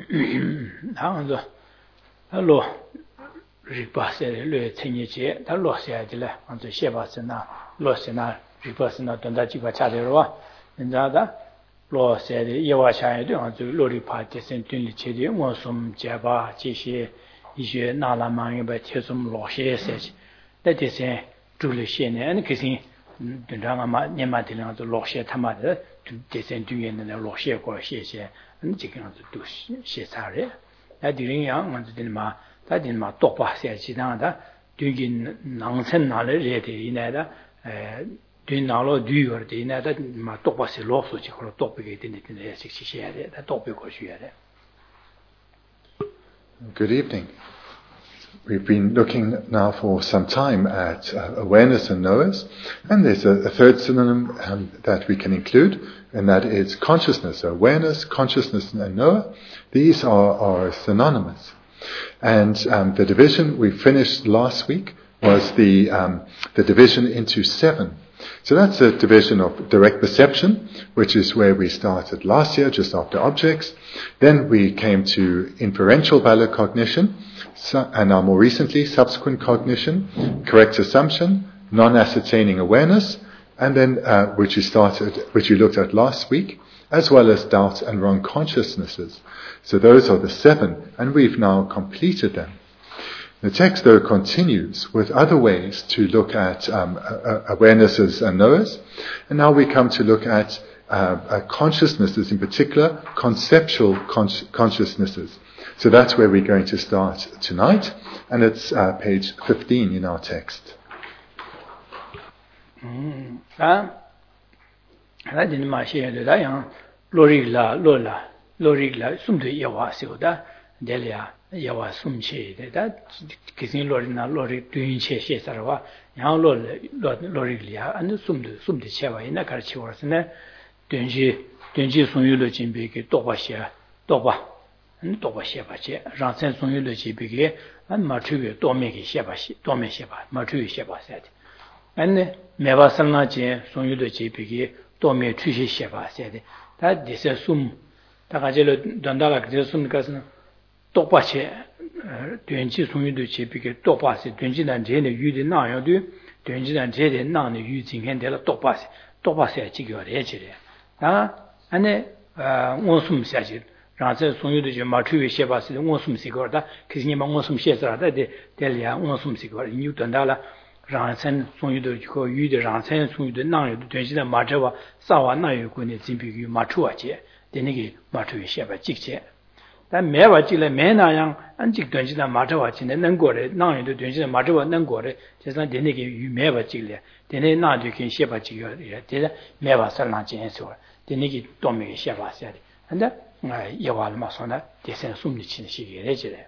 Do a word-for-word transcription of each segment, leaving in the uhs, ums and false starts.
항도 알로 리바세 르 체니제 달로셔야지래 먼저 셰바스나 로시나 리바스나 돈다지가 차대로와 인자다 로세의 예와샤에 대한 로리파티센 튼리체디 원솜 제바 지시 이제 나라망에 배치좀 로시에세지 대대세 줄리시네 그신 된다마 네마들은 로시에 타마데 대센 뒤에는 로시에 거시에 지금 또 시사래 나디링양 먼저들마 다딘마 똑바세 지나다 뒤긴 낭센나를 레데이나다 에 뒤나로 뒤어데이나다 마 똑바세 로스지 그로 똑비게 되는 식시시야 돼. 똑비고 쉬어야 돼. Good evening. We've been looking now for some time at uh, awareness and knowers, and there's a, a third synonym um, that we can include, and that is consciousness. So awareness, consciousness, and knower, these are, are synonymous. And um, the division we finished last week was the um, the division into seven. So that's a division of direct perception, which is where we started last year, just after objects. Then we came to inferential valid cognition, so, and now more recently, subsequent cognition, correct assumption, non-ascertaining awareness, and then uh, which we started, which we looked at last week, as well as doubt and wrong consciousnesses. So those are the seven, and we've now completed them. The text, though, continues with other ways to look at um, uh, awarenesses and knowers, and now we come to look at uh, uh, consciousnesses, in particular, conceptual con- consciousnesses. So that's where we're going to start tonight, and it's uh, page fifteen in our text. Mm. Ah, I didn't mind sharing that. I am Lorilla, Lola, Lorilla, some to Yawa, so that Delia. Yawa sumche that kissing Lorina Lori doing che Sarava, Yan Lorilia, and sum the sum the Cheva in a carchiwas and then Dunji Dunji Sunyulo Big Tobasha, Toba, and Tobasheva, Ransen Sunyulo Big, and Martu Domeki Shebashi, Dome Sheba, Martu Sheba said. And Mevasana Sunyulo Big, Dome Tushi Sheba said, that this is sum Takajelo Dondala, the sum cousin. 똑바체 된지 송유도 제비게 똑바세 된지난 제네 유디 나요도 된지난 제데 나네 유진현데라 똑바세 똑바세 지겨래 지래 아 안에 원숨샤지 라제 송유도 제 마트위 셰바스 원숨시거다 그니마 원숨셰스라다 데 델리아 원숨시거 뉴턴달라 라센 송유도 그 유디 라센 송유도 나요도 된지난 마저와 사와 나요고네 진비규 마투와제 데네기 마트위 셰바 직제但没话进来没那样，俺这段时间马车话进来能过来，那样的段时间马车话能过来，就是那那个鱼没话进来，但那那就跟写法进来，但是没话上那减少了，但那个多没个写法写的，反正哎一话了嘛，说呢，第三送的钱是给来进来。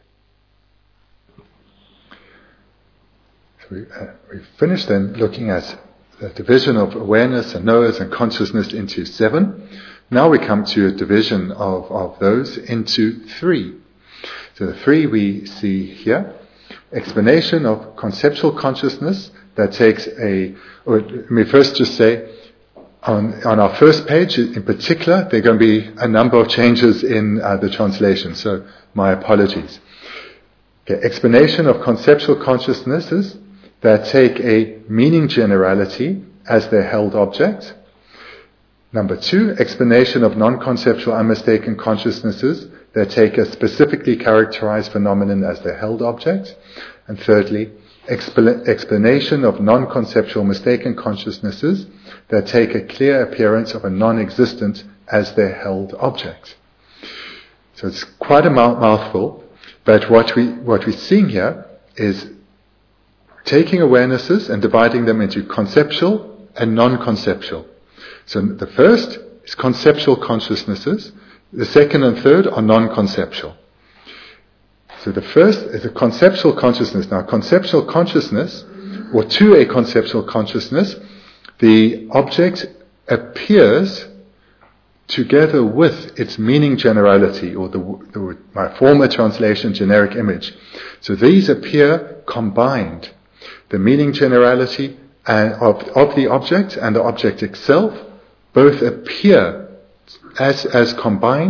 So we, uh, we finished then looking at the division of awareness and knowers and consciousness into seven. Now we come to a division of, of those into three. So the three we see here. Explanation of conceptual consciousness that takes a, or let me first just say, on, on our first page in particular, there are going to be a number of changes in uh, the translation, so my apologies. Okay, explanation of conceptual consciousnesses that take a meaning generality as their held object. Number two, explanation of non-conceptual unmistaken consciousnesses that take a specifically characterized phenomenon as their held object. And thirdly, expl- explanation of non-conceptual mistaken consciousnesses that take a clear appearance of a non-existent as their held object. So it's quite a mouth- mouthful, but what we what we're seeing here is taking awarenesses and dividing them into conceptual and non-conceptual. So the first is conceptual consciousnesses. The second and third are non-conceptual. So the first is a conceptual consciousness. Now, conceptual consciousness, or to a conceptual consciousness, the object appears together with its meaning generality, or the, the my former translation, generic image. So these appear combined. The meaning generality and of, of the object and the object itself both appear as, as combined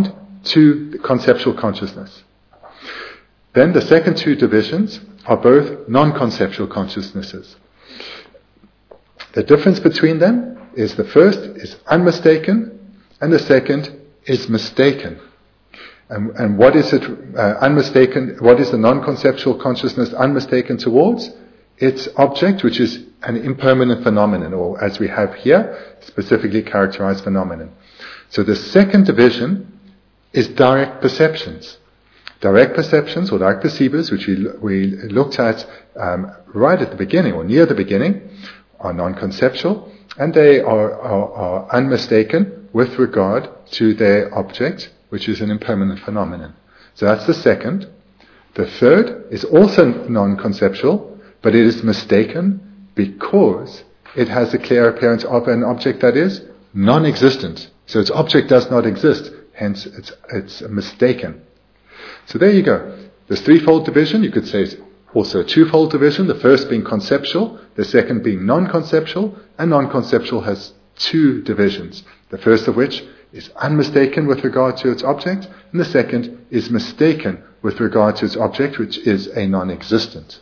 to conceptual consciousness. Then the second two divisions are both non-conceptual consciousnesses. The difference between them is the first is unmistaken and the second is mistaken. And, and what is it uh, unmistaken, what is the non-conceptual consciousness unmistaken towards? Its object, which is an impermanent phenomenon, or as we have here, specifically characterized phenomenon. So the second division is direct perceptions. Direct perceptions, or direct perceivers, which we, we looked at um, right at the beginning, or near the beginning, are non-conceptual, and they are, are, are unmistaken with regard to their object, which is an impermanent phenomenon. So that's the second. The third is also non-conceptual, but it is mistaken because it has a clear appearance of an object that is non-existent. So its object does not exist, hence it's, it's mistaken. So there you go. This threefold division, you could say, is also a twofold division, the first being conceptual, the second being non-conceptual, and non-conceptual has two divisions, the first of which is unmistaken with regard to its object, and the second is mistaken with regard to its object, which is a non-existent.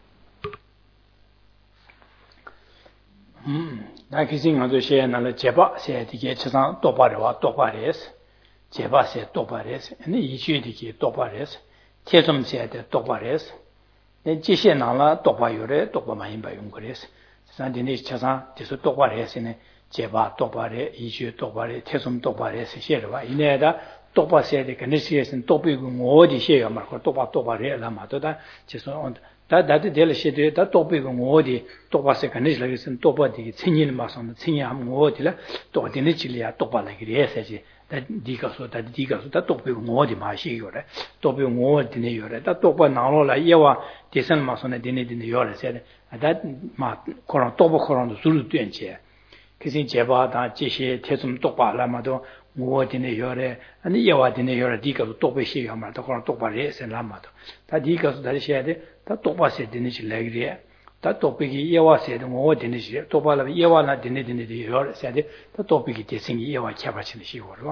Da kisi nga zo she na le jeba se di ge chang to ba de wa to ba res jeba se to ba res ne yi jue di ge to ba res tie zum se de to ba res ne ji xe na la to ba yo re to ba ma yin ba yong ge res san de ne chang de so to ba res ne jeba to ba re yi jue to ba re tie zum to ba res she de ba yin ne da to ba se de ge ne se sen to bi gu ngo di she ya ma ko to ba to ba re la ma to da ji so on 다 다들 될 시대 다 또비고 어디 또바세 간이스 라기선 또바디 친인 마선 친이함 어디라 또 어디네 질이야 또발라기 해서지 다 디가서 다 디가서 다 또비고 어디 마시요래 또비고 어디네 요래 다 또바 나로라 예와 대선 마선에 디네 디네 요래세 다마 코론 또보 코론도 수르 된체 그신 제바다 지시 태좀 똑바라마도 어디네 요래 아니 예와 디네 요래 디가서 또베 시요마도 코론 똑바레세 라마도 다 디가서 다시 해야 돼 다 똑바세 되는지 레그리에 다 똑비기 예와세 된 거 되는지 똑바라 예와나 되는 되는 요 세데 다 똑비기 대생이 예와 캬바치는 시고로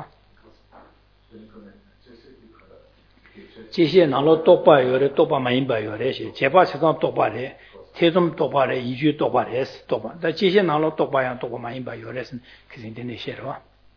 지시에 나로 똑바 요래 똑바 많이 봐 요래 시 제바세도 똑바래 태좀 똑바래 이주 똑바래스 똑바 다 지시에 나로 똑바야 똑바 많이 봐 요래는 그신 되는 시로.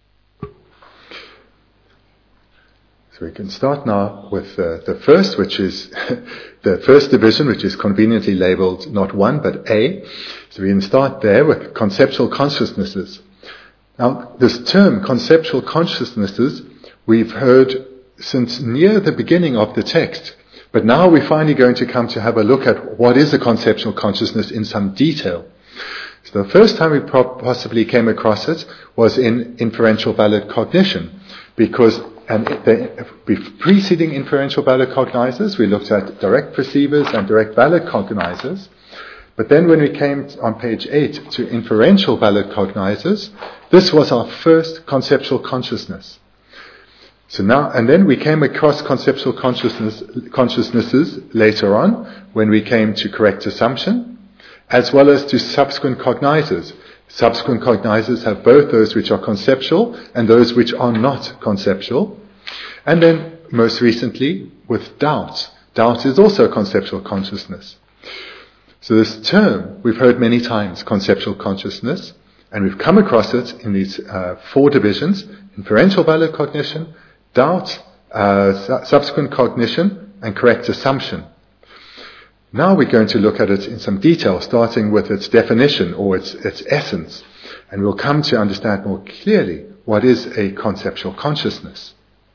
So we can start now with uh, the first, which is the first division, which is conveniently labeled not one, but A. So we can start there with conceptual consciousnesses. Now, this term, conceptual consciousnesses, we've heard since near the beginning of the text. But now we're finally going to come to have a look at what is a conceptual consciousness in some detail. So the first time we pro- possibly came across it was in inferential valid cognition, because And the preceding inferential valid cognizers, we looked at direct perceivers and direct valid cognizers. But then when we came on page eight to inferential valid cognizers, this was our first conceptual consciousness. So now, and then we came across conceptual consciousness, consciousnesses later on, when we came to correct assumption, as well as to subsequent cognizers. Subsequent cognizers have both those which are conceptual and those which are not conceptual. And then, most recently, with doubt. Doubt is also a conceptual consciousness. So this term, we've heard many times, conceptual consciousness, and we've come across it in these uh, four divisions: inferential valid cognition, doubt, uh, su- subsequent cognition, and correct assumption. Now we're going to look at it in some detail, starting with its definition or its, its essence, and we'll come to understand more clearly what is a conceptual consciousness.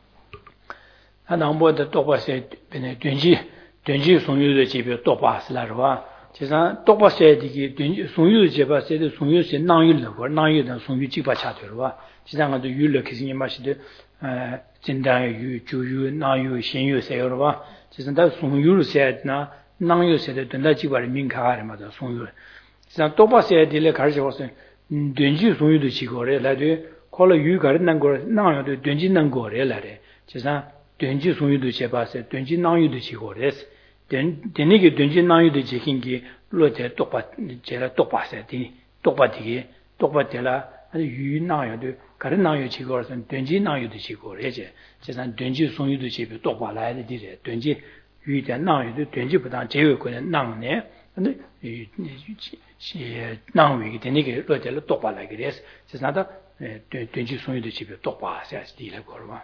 nangyo se de dunda ji gwari min kha ma da songyu san to pa se de le khar je was denji songyu de chi gore la de ko la yu gar nang gore nangyo de denji nang gore la de ji san denji songyu de che ba se denji nangyo de chi gore den deni ge denji nangyo de chi king gi lo de to pa je la to pa se de to pa de to pa de la yu nangyo de 가른 나요 지고선 된지 나요도 지고 이제 제산 된지 송유도 지비 똑바来的 디래 된지 유대 나요도 된지보다 제외 거는 나네 근데 이 나위게 되니게 로텔로 똑바来个です제산다 된지 송유도 지비 똑바 해야지 디래 거로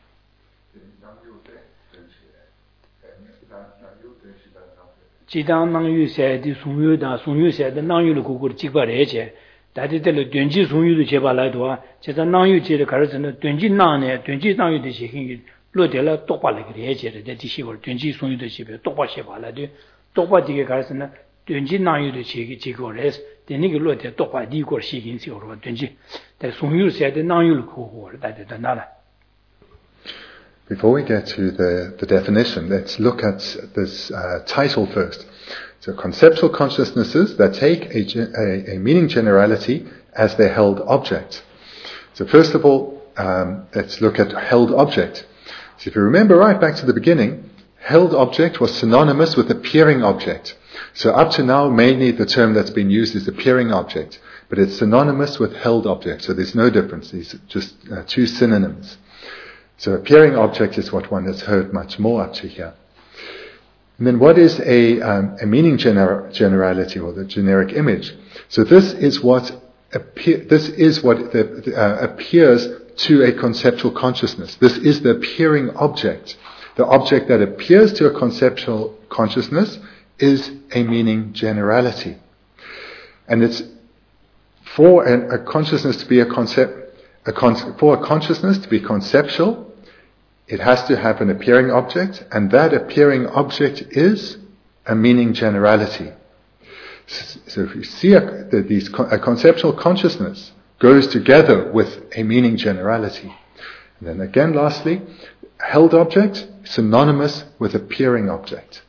지당 나유세의 송유다 송유세의 나유를 고고를 찍바래제 다들 된지 송유도 제발라도 제가 나유제를 가르치는 된지 나네 된지 나유도 시행이 로텔로 똑바로 그래야지 대시고 된지 송유도 집에 똑바로 해발라도 똑바디게 가르치는 된지 나유도 시기 지고래서 되는 게 로텔 똑바로 이거 시행시로 된지 대 송유세의 나유를 고고를 다들 나라 Before we get to the, the definition, let's look at this uh, title first. So conceptual consciousnesses that take a, a, a meaning generality as their held object. So first of all, um, let's look at held object. So if you remember right back to the beginning, held object was synonymous with appearing object. So up to now, mainly the term that's been used is appearing object, but it's synonymous with held object. So there's no difference. These are just uh, two synonyms. So appearing object is what one has heard much more up to here. And then what is a, um, a meaning gener- generality or the generic image? So this is what appear, this is what the, uh, appears to a conceptual consciousness. This is the appearing object. The object that appears to a conceptual consciousness is a meaning generality. And it's for a, a consciousness to be a concept, a con- for a consciousness to be conceptual, it has to have an appearing object, and that appearing object is a meaning generality. So if you see a, that these, a conceptual consciousness goes together with a meaning generality. And then again, lastly, held object, synonymous with appearing object.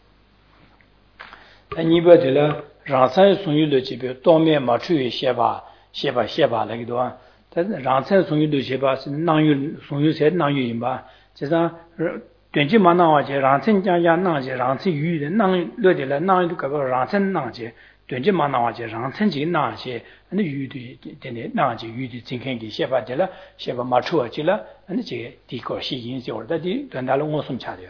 제가 된지 만나와제 랑천자야 나제 랑천 유의 낭 lödeler 나도 그거 랑천 나제 된지 만나와제 랑천지 나제 근데 유의 되네 나제 유의 진행기 셰바들라 셰바 마추어지라 근데 제 디거 시인지 얼다디 된다로 무슨 차려래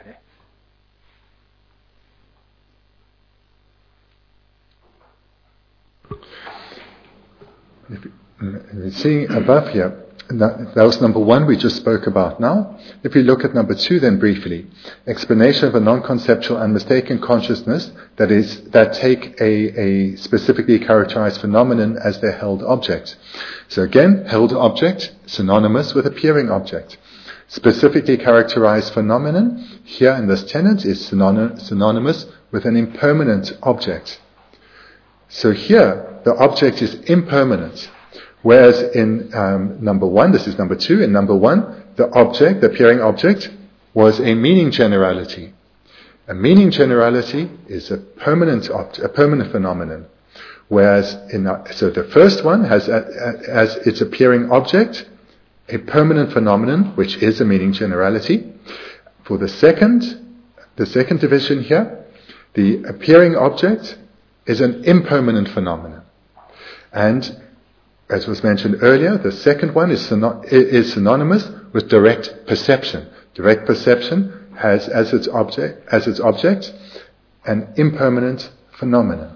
Seeing above here, that was number one we just spoke about now. If we look at number two then briefly, explanation of a non-conceptual and mistaken consciousness that is, that take a, a specifically characterized phenomenon as their held object. So again, held object, synonymous with appearing object. Specifically characterized phenomenon, here in this tenet, is synonym, synonymous with an impermanent object. So here, the object is impermanent. Whereas in um, number one, this is number two, in number one, the object, the appearing object, was a meaning generality. A meaning generality is a permanent object, a permanent phenomenon. Whereas in, uh, so the first one has uh, as its appearing object a permanent phenomenon, which is a meaning generality. For the second, the second division here, the appearing object is an impermanent phenomenon. And as was mentioned earlier, the second one is, syno- is synonymous with direct perception. Direct perception has as its object, as its object, an impermanent phenomenon.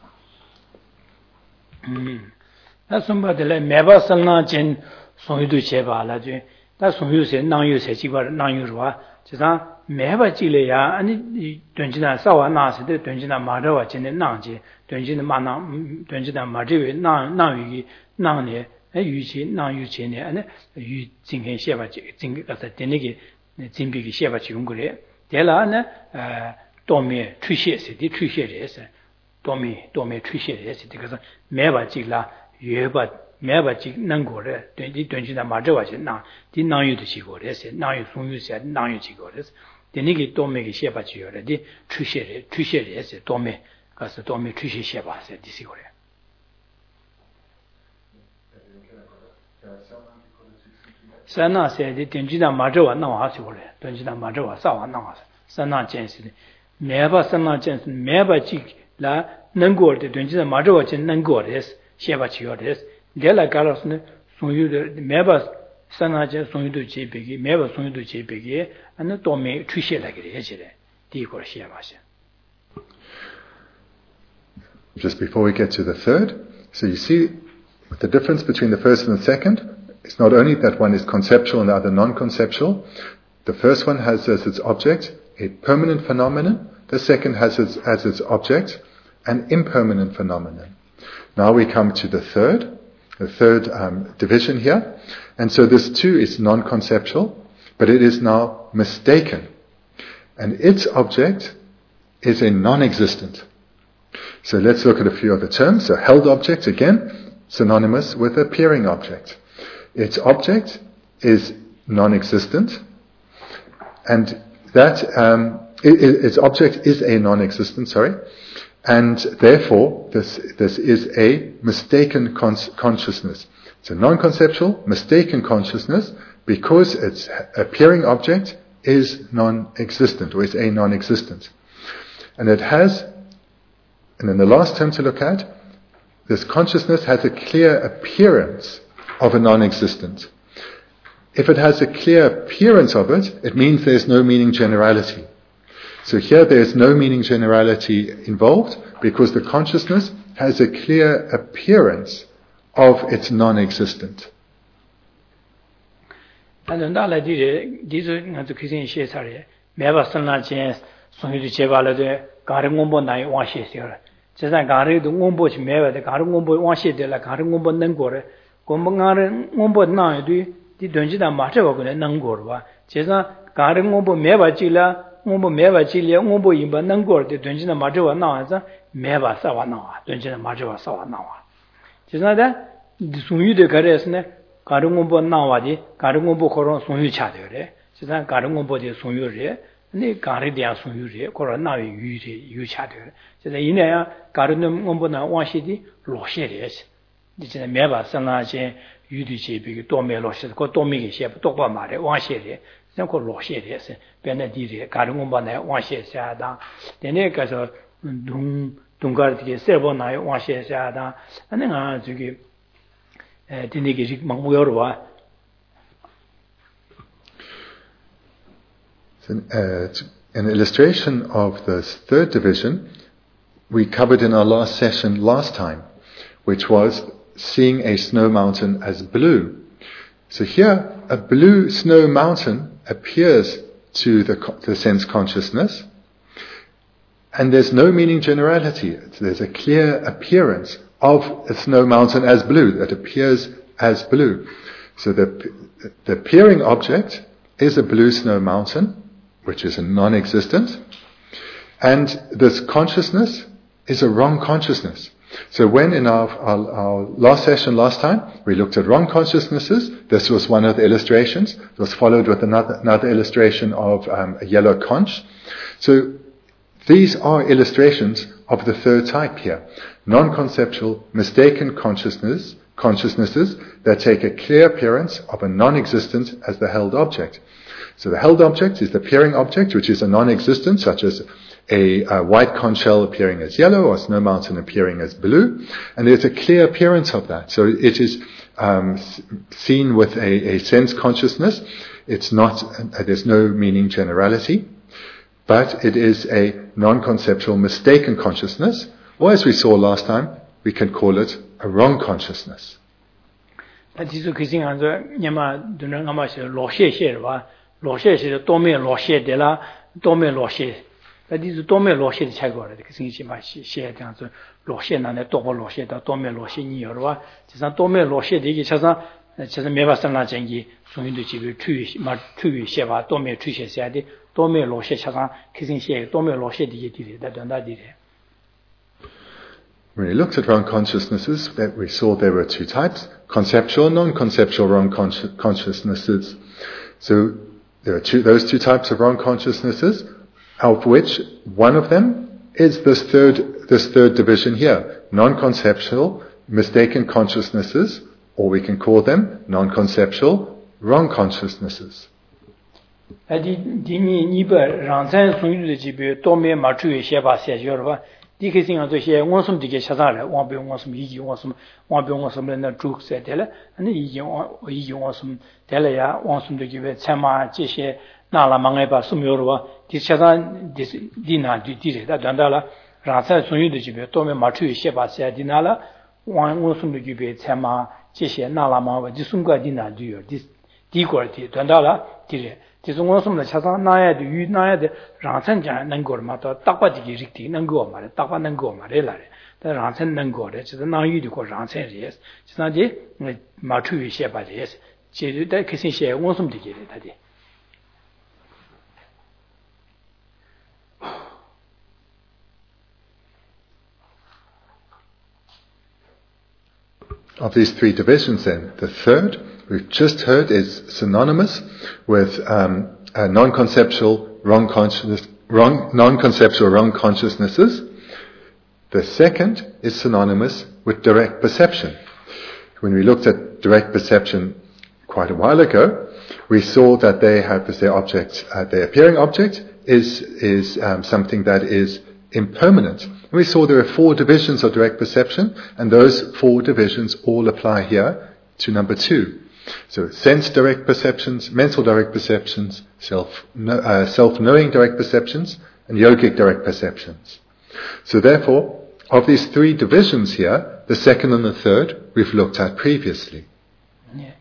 That's somebody like Meba Salna Jen Sonyu Cheba Laje. That's Sonyu said, Nang you say, Chiba, Nang you Rua. Chisa Meba Chilea, and Dunjina Sawa Nas, the Dunjina Madawa Chen Nanji, Dunjina Mana, Dunjina Madiwi, Nang Nang, a Yuchi, Nang Yuchi, and you think Sheba, think of the Denigi, Zimbiki Sheba Chungure. Della, uh, Domi, Trishes, the Trishes, Domi, Domi Trishes, because Meba Chila, Yuba, Meba Chik Nangore, twenty twenty Majawas, now, did now you to Chigores, now you soon you said, now you Chigores. The Nigi Domi Sheba Chigore, the Trishes, Trishes, Domi, because the Domi Trishes Sheba said this. Sana said, the Tunjina Majawa no Hasure, Tunjina Majawa Sawa no Sana Jensen, Meba Sana Jensen, Meba Chik La Nangor, the Tunjina Majawa Chen Nangores, Sheba Chiores, Della Garos, so you the Meba 산나제 송유도 제백이 매버 송유도 제백이 안에 도매 취시라게 해지래. 디고 시야마시. Just before we get to the third, so you see the difference between the first and the second. It's not only that one is conceptual and the other non-conceptual. The first one has as its object a permanent phenomenon. The second has its, as its object an impermanent phenomenon. Now we come to the third, the third um, division here. And so this too is non-conceptual, but it is now mistaken. And its object is a non-existent. So let's look at a few other terms. So held object, again, synonymous with appearing object. Its object is non-existent, and that um, it, it, its object is a non-existent, sorry, and therefore this this is a mistaken con- consciousness. It's a non-conceptual, mistaken consciousness because its appearing object is non-existent, or is a non-existent. And it has, and then the last term to look at, this consciousness has a clear appearance of a non-existent. If it has a clear appearance of it, it means there's no meaning generality. So here there's no meaning generality involved because the consciousness has a clear appearance of its non-existent. And then I did these are the Christian shares are never seen chance so you cheval the Garangombo Nai washes here. Just like Gary the Wombo Mewa, the Garangombo washes de la Garangombo Nangore, Gombangare Wombo Nai do the Dunjina Macho Nangorwa. Chesa Garangombo Meva Chila, Wombo Meva Chilia, Wombo Imba Nangor, the Dunjina Majoa Naza, Meva Savanawa, Dunjina Majoa Savanawa. Chesa that the Sumu de Caresne, Garangombo Nawadi, Garangombo Coron Sumu Chadere, Chesa Garangombo de Sumure. 네 가르디아 소유리 코로나 유리 유차들 제가 이내야 가르는 원보나 와시디 로셰레스 이제 매바 상하제 유디지 비기 도메 로셰 그 도미게 셰 똑바 말에 와셰레 생코 로셰레스 베네디리 가르는 원보나 와셰샤다 되네 가서 둥 둥가르디게 세보나에 와셰샤다 아니가 저기 에 되네게 막 모여와 An, uh, an illustration of the third division we covered in our last session last time, which was seeing a snow mountain as blue. So here, a blue snow mountain appears to the, the sense consciousness, and there's no meaning generality. There's a clear appearance of a snow mountain as blue, that appears as blue. So the, the appearing object is a blue snow mountain, which is a non-existent, and this consciousness is a wrong consciousness. So when in our, our, our last session last time, we looked at wrong consciousnesses, this was one of the illustrations. It was followed with another, another illustration of um, a yellow conch. So these are illustrations of the third type here. Non-conceptual, mistaken consciousness, consciousnesses that take a clear appearance of a non-existent as the held object. So the held object is the appearing object, which is a non-existent, such as a, a white conch shell appearing as yellow or snow mountain appearing as blue. And there's a clear appearance of that. So it is um, seen with a, a sense consciousness. It's not, uh, there's no meaning generality, but it is a non-conceptual mistaken consciousness, or as we saw last time, we can call it a wrong consciousness. Lo xie xie do me lo xie de la do me lo xie da di zu do me lo xie de chai go de ke xin xi ma xie xie de zhe lo xie na ne do bo lo xie da do me lo xie ni yo ba ji san do me lo xie de ge cha san cha san me ba san la jian yi sun yin de ji bi tu ma tu yi xie ba do me tu xie xie de do me lo xie cha san ke xin xie do me lo xie de ye di de da dan da di de. When we looked at wrong consciousnesses, that we saw there were two types: conceptual and non-conceptual wrong consci- consciousnesses. So there are two, those two types of wrong consciousnesses, of which one of them is this third, this third division here, non-conceptual, mistaken consciousnesses, or we can call them non-conceptual, wrong consciousnesses. di ke sing to she won sum di ke cha sa le won be won sum yi ji won sum won be won sum le na zhu se de le ani yi ji won yi ji won sum de le ya won sum de ji be cha ma ji she na la ma ngai ba sum yo ro di cha sa di di na di di le da dan da la ra sa sun yu de ji be to me ma chu she ba se di na la won won sum de ji be cha ma ji she na la ma ba ji sum ga di na di yo di di过的dan da la di le di sum won sum le cha sa na ya de yu na ya de ra san ja nan go ma to ta kwa di gi ri ti nan go ma le ta kwa nan go ma le la le da ra san nan go de ji na yu de ko ra san re ji na ji ma chu yu she ba de ji de ke sin she won sum de ji de da de Of these three divisions then, the third, we've just heard, is synonymous with um, uh, non-conceptual wrong consciousness, wrong, non-conceptual wrong consciousnesses. The second is synonymous with direct perception. When we looked at direct perception quite a while ago, we saw that they have as their object, uh, their appearing object is, is um, something that is impermanent. We saw there are four divisions of direct perception, and those four divisions all apply here to number two. So sense direct perceptions, mental direct perceptions, self, uh, self-knowing direct perceptions, and yogic direct perceptions. So therefore, of these three divisions here, the second and the third we've looked at previously. Yeah.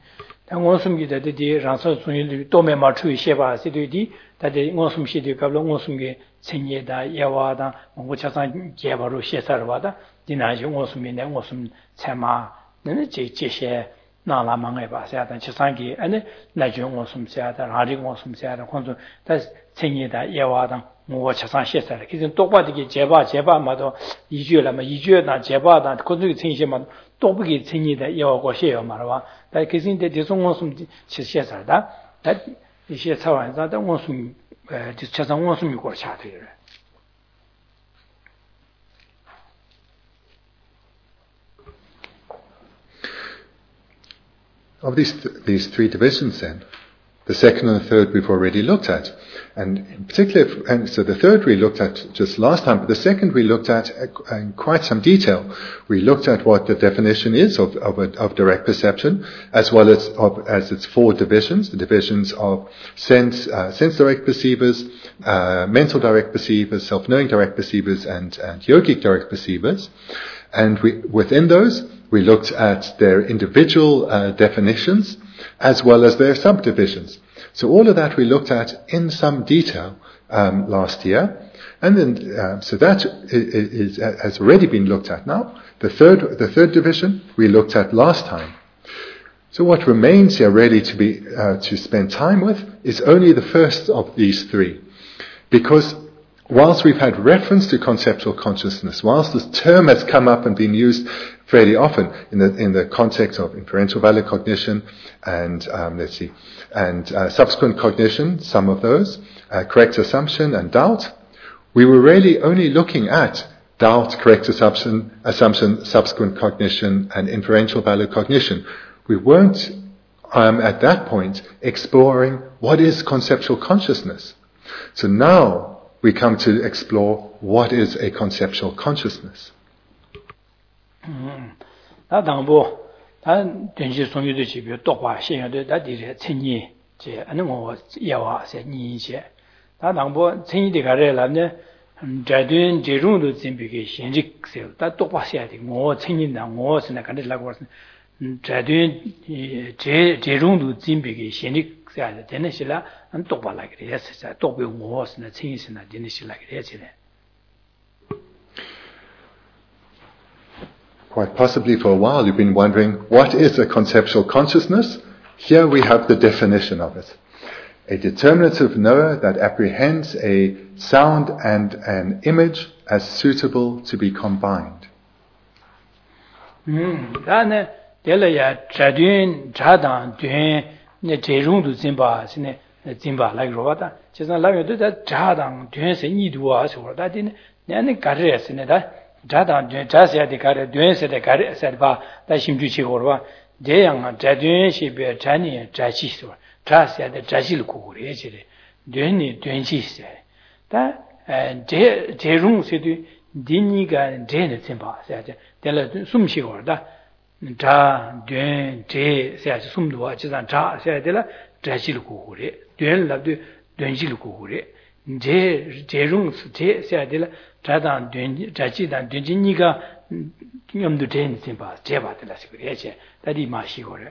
다들 원숨 시디 갑로 원숨게 생예다 예와다 뭔가차상 개바로 시설바다 디나지 원숨이네 원숨 체마 너네 제 제셰 나라망에 봐서야다 지상기 아니 나중 원숨 세야다 라리 원숨 세야다 혼자 다 생예다 예와다 뭔가차상 시설 그래서 똑바디게 제바 제바마도 이주라마 이주나 제바다 그것도 생시만 똑바게 생예다 예와고 시요 말아 다 그신데 대송 원숨 시설다 다一些操完咱等我送呃就加上我送一锅下去了 Of these th- these three divisions then, the second and the third we've already looked at. And in particular, and so the third we looked at just last time, but the second we looked at in quite some detail. We looked at what the definition is of, of, a, of direct perception, as well as of, as its four divisions, the divisions of sense, uh, sense direct perceivers, uh, mental direct perceivers, self-knowing direct perceivers, and, and yogic direct perceivers. And we, within those, we looked at their individual uh, definitions, as well as their subdivisions. So all of that we looked at in some detail um, last year, and then uh, so that is, is, has already been looked at now. The third, the third division we looked at last time. So what remains here really to be uh, to spend time with is only the first of these three, because whilst we've had reference to conceptual consciousness, whilst this term has come up and been used fairly often in the in the context of inferential valid cognition and um, let's see, and uh, subsequent cognition, some of those, uh, correct assumption and doubt, we were really only looking at doubt, correct assumption, assumption, subsequent cognition, and inferential valid cognition. We weren't um, at that point exploring what is conceptual consciousness. So now we come to explore what is a conceptual consciousness. 음. 다 당보 다 된지 송유도 집에 똑바 신경도 다 디레 천이 제 아는 거 예와세 니제 다 당보 천이데 가래라네 자든 제중도 진비게 신직세 다 똑바 해야 돼. 뭐 천이나 뭐스나 간들라고 자든 제 제중도 진비게 신직세 되는 시라 안 똑바라 그래서 똑비 뭐스나 천이스나 되는 시라 그래서 Quite possibly for a while you've been wondering, what is a conceptual consciousness? Here we have the definition of it. A determinative knower that apprehends a sound and an image as suitable to be combined. 음, 다네 될래야 자든 자단 된 제중도 진바스네 진바 라이로바다. 제가 라면도 자단 된세 니도아 소라다딘 내는 가르스네다. 자단 자세야데 가르 된세데 가르세바 다심주치고르바 대양 자된시베 자니 자치소 자세야데 자실 고고레지레 된니 된시세 다 제 제중세도 Diniga Jane Simba, said, Della Sumshigorda, Ja, Duen, J, said Sumdua, Ja, said Della, Dragil Kuri, Duen Labdu, Dunjil Kuri, J, Jerung, J, said Della, Jadan, Jajidan, Dunjiniga, Yum the Jane Simba, Jeva de la Security, that is Mashigore.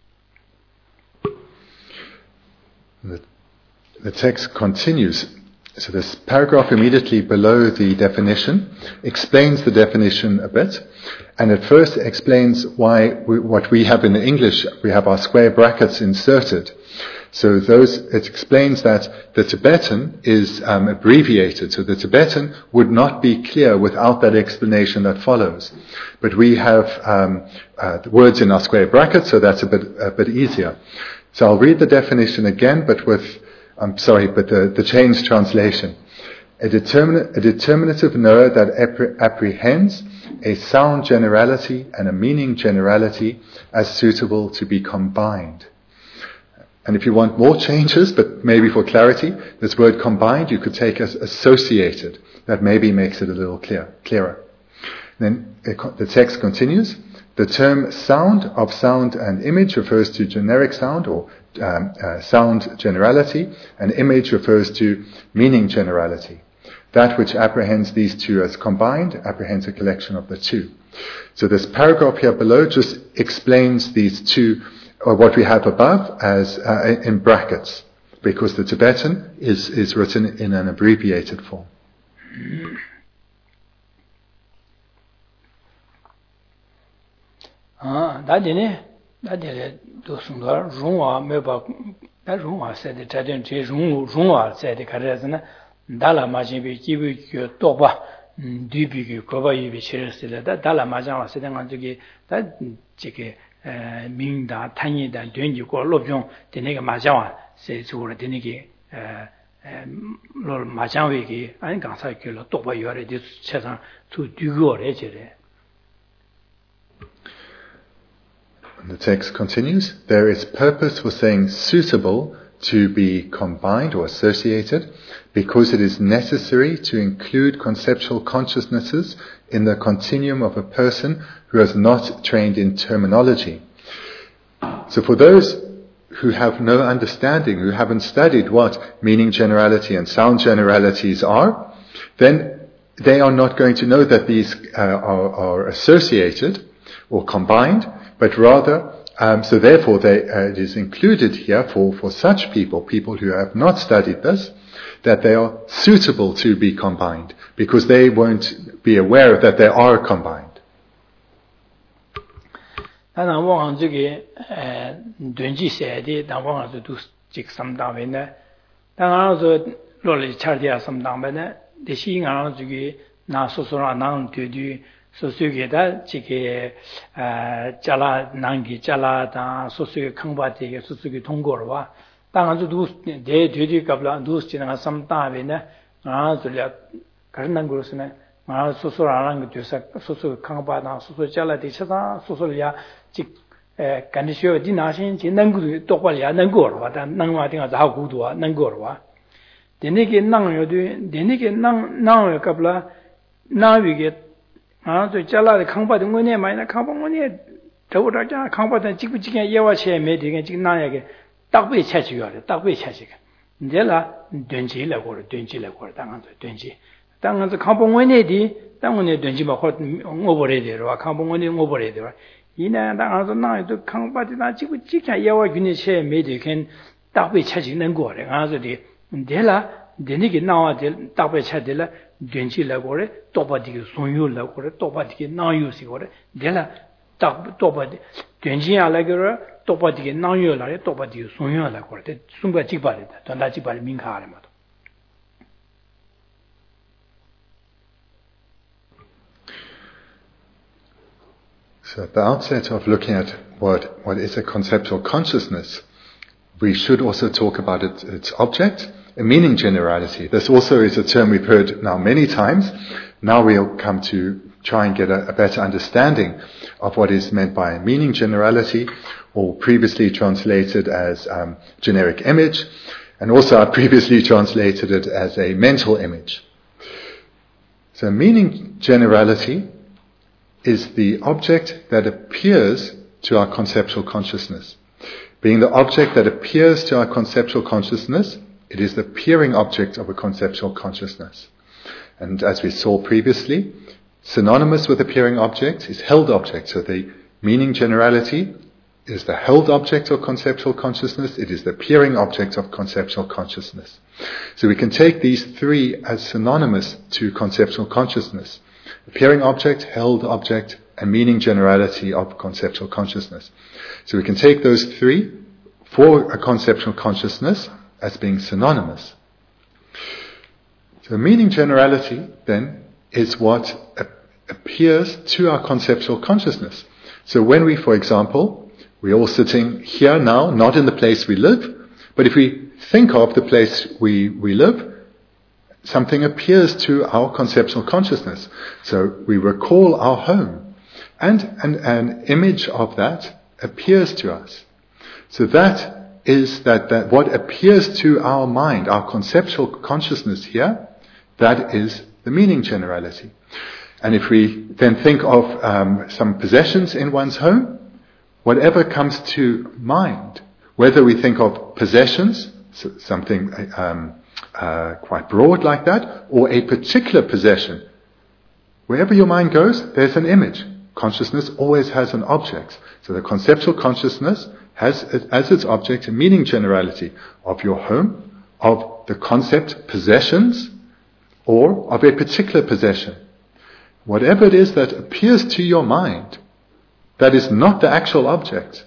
The, the text continues. So this paragraph immediately below the definition explains the definition a bit, and at first explains why we, what we have in the English, we have our square brackets inserted. So those, it explains that the Tibetan is um, abbreviated, so the Tibetan would not be clear without that explanation that follows. But we have um, uh, the words in our square brackets, so that's a bit a bit easier. So I'll read the definition again, but with I'm sorry, but the, the changed translation. A, determin- a determinative knower that appre- apprehends a sound generality and a meaning generality as suitable to be combined. And if you want more changes, but maybe for clarity, this word combined you could take as associated. That maybe makes it a little clear, clearer. Then the text continues. The term sound of sound and image refers to generic sound or um, uh, sound generality, and image refers to meaning generality. That which apprehends these two as combined apprehends a collection of the two. So this paragraph here below just explains these two, or what we have above, as uh, in brackets, because the Tibetan is, is written in an abbreviated form. Ah, that didn't that did do some Runwa, Meba, that Runwa said the Titan Runwa said the Karazana, Dala Majibi, Jibu, Toba, Dubi, Koba, Yibi, that Dala Majan was sitting on to get that Jiki, Mingda, Tanya, and Dunju, or Lobion, the nigger Majawa, says to the Nigi, Lord Majanwiki, and Gansakula, Toba, you are this Chesan to do or edge. And the text continues, there is purpose for saying suitable to be combined or associated because it is necessary to include conceptual consciousnesses in the continuum of a person who has not trained in terminology. So for those who have no understanding, who haven't studied what meaning generality and sound generalities are, then they are not going to know that these uh, are, are associated or combined, but rather, um, so therefore they, uh, it is included here for, for such people, people who have not studied this, that they are suitable to be combined, because they won't be aware that they are combined. 当然，我讲这个呃，短期写的，但我讲是都这个什么单位呢？当然是落来查的什么单位呢？这些讲这个拿说说让拿对对。所以给的这个呃，加拉南给加拉当所以康巴这个所以给通过了吧？当然就都对对对，搞不了都是那个什么单位呢？啊，这里可是能够是呢，啊，所以让那个就是所以康巴当所以加拉的车上所以呀，这呃，感觉学的那些就能够多过了能够了吧？但能话定个好孤独啊，能够了吧？的那个能有的，的那个能能有搞不了，能有个。啊，就加拉的康巴的我呢，买那康巴我呢，走到家康巴的几个几个野外车没这个这个那样个，大背车去了，大背车去个，你这啦，短期来过了，短期来过了，当然是短期，当然是康巴我呢的，当然呢短期嘛，或我不来的是吧？康巴我呢我不来的吧？伊呢，当然是那都康巴的那几个几个野外军的车没这个，大背车去能过的，俺说的，你这啦，的那个那话的大背车的了。短期来过来，多把这个松油来过来，多把这个囊油是过来，对了，大多把的短期下来个了，多把这个囊油来，多把这个松油来过来，这中国几把的，但那几把的名卡了嘛都。 So at the outset of looking at what, what is a conceptual consciousness, we should also talk about it, its object, a meaning generality. This also is a term we've heard now many times. Now we'll come to try and get a, a better understanding of what is meant by meaning generality, or previously translated as um, generic image, and also I previously translated it as a mental image. So meaning generality is the object that appears to our conceptual consciousness. Being the object that appears to our conceptual consciousness, it is the appearing object of a conceptual consciousness. And as we saw previously, synonymous with appearing object is held object. So the meaning generality is the held object of conceptual consciousness. It is the appearing object of conceptual consciousness. So we can take these three as synonymous to conceptual consciousness. Appearing object, held object, and meaning generality of conceptual consciousness. So we can take those three for a conceptual consciousness as being synonymous. So meaning generality, then, is what appears to our conceptual consciousness. So when we, for example, we're all sitting here now, not in the place we live, but if we think of the place we, we live, something appears to our conceptual consciousness. So we recall our home, and an, an image of that appears to us. So that is that, that what appears to our mind, our conceptual consciousness here, that is the meaning generality. And if we then think of um, some possessions in one's home, whatever comes to mind, whether we think of possessions, so something um, uh, quite broad like that, or a particular possession, wherever your mind goes, there's an image. Consciousness always has an object. So the conceptual consciousness has as its object a meaning generality of your home, of the concept possessions, or of a particular possession. Whatever it is that appears to your mind, that is not the actual object.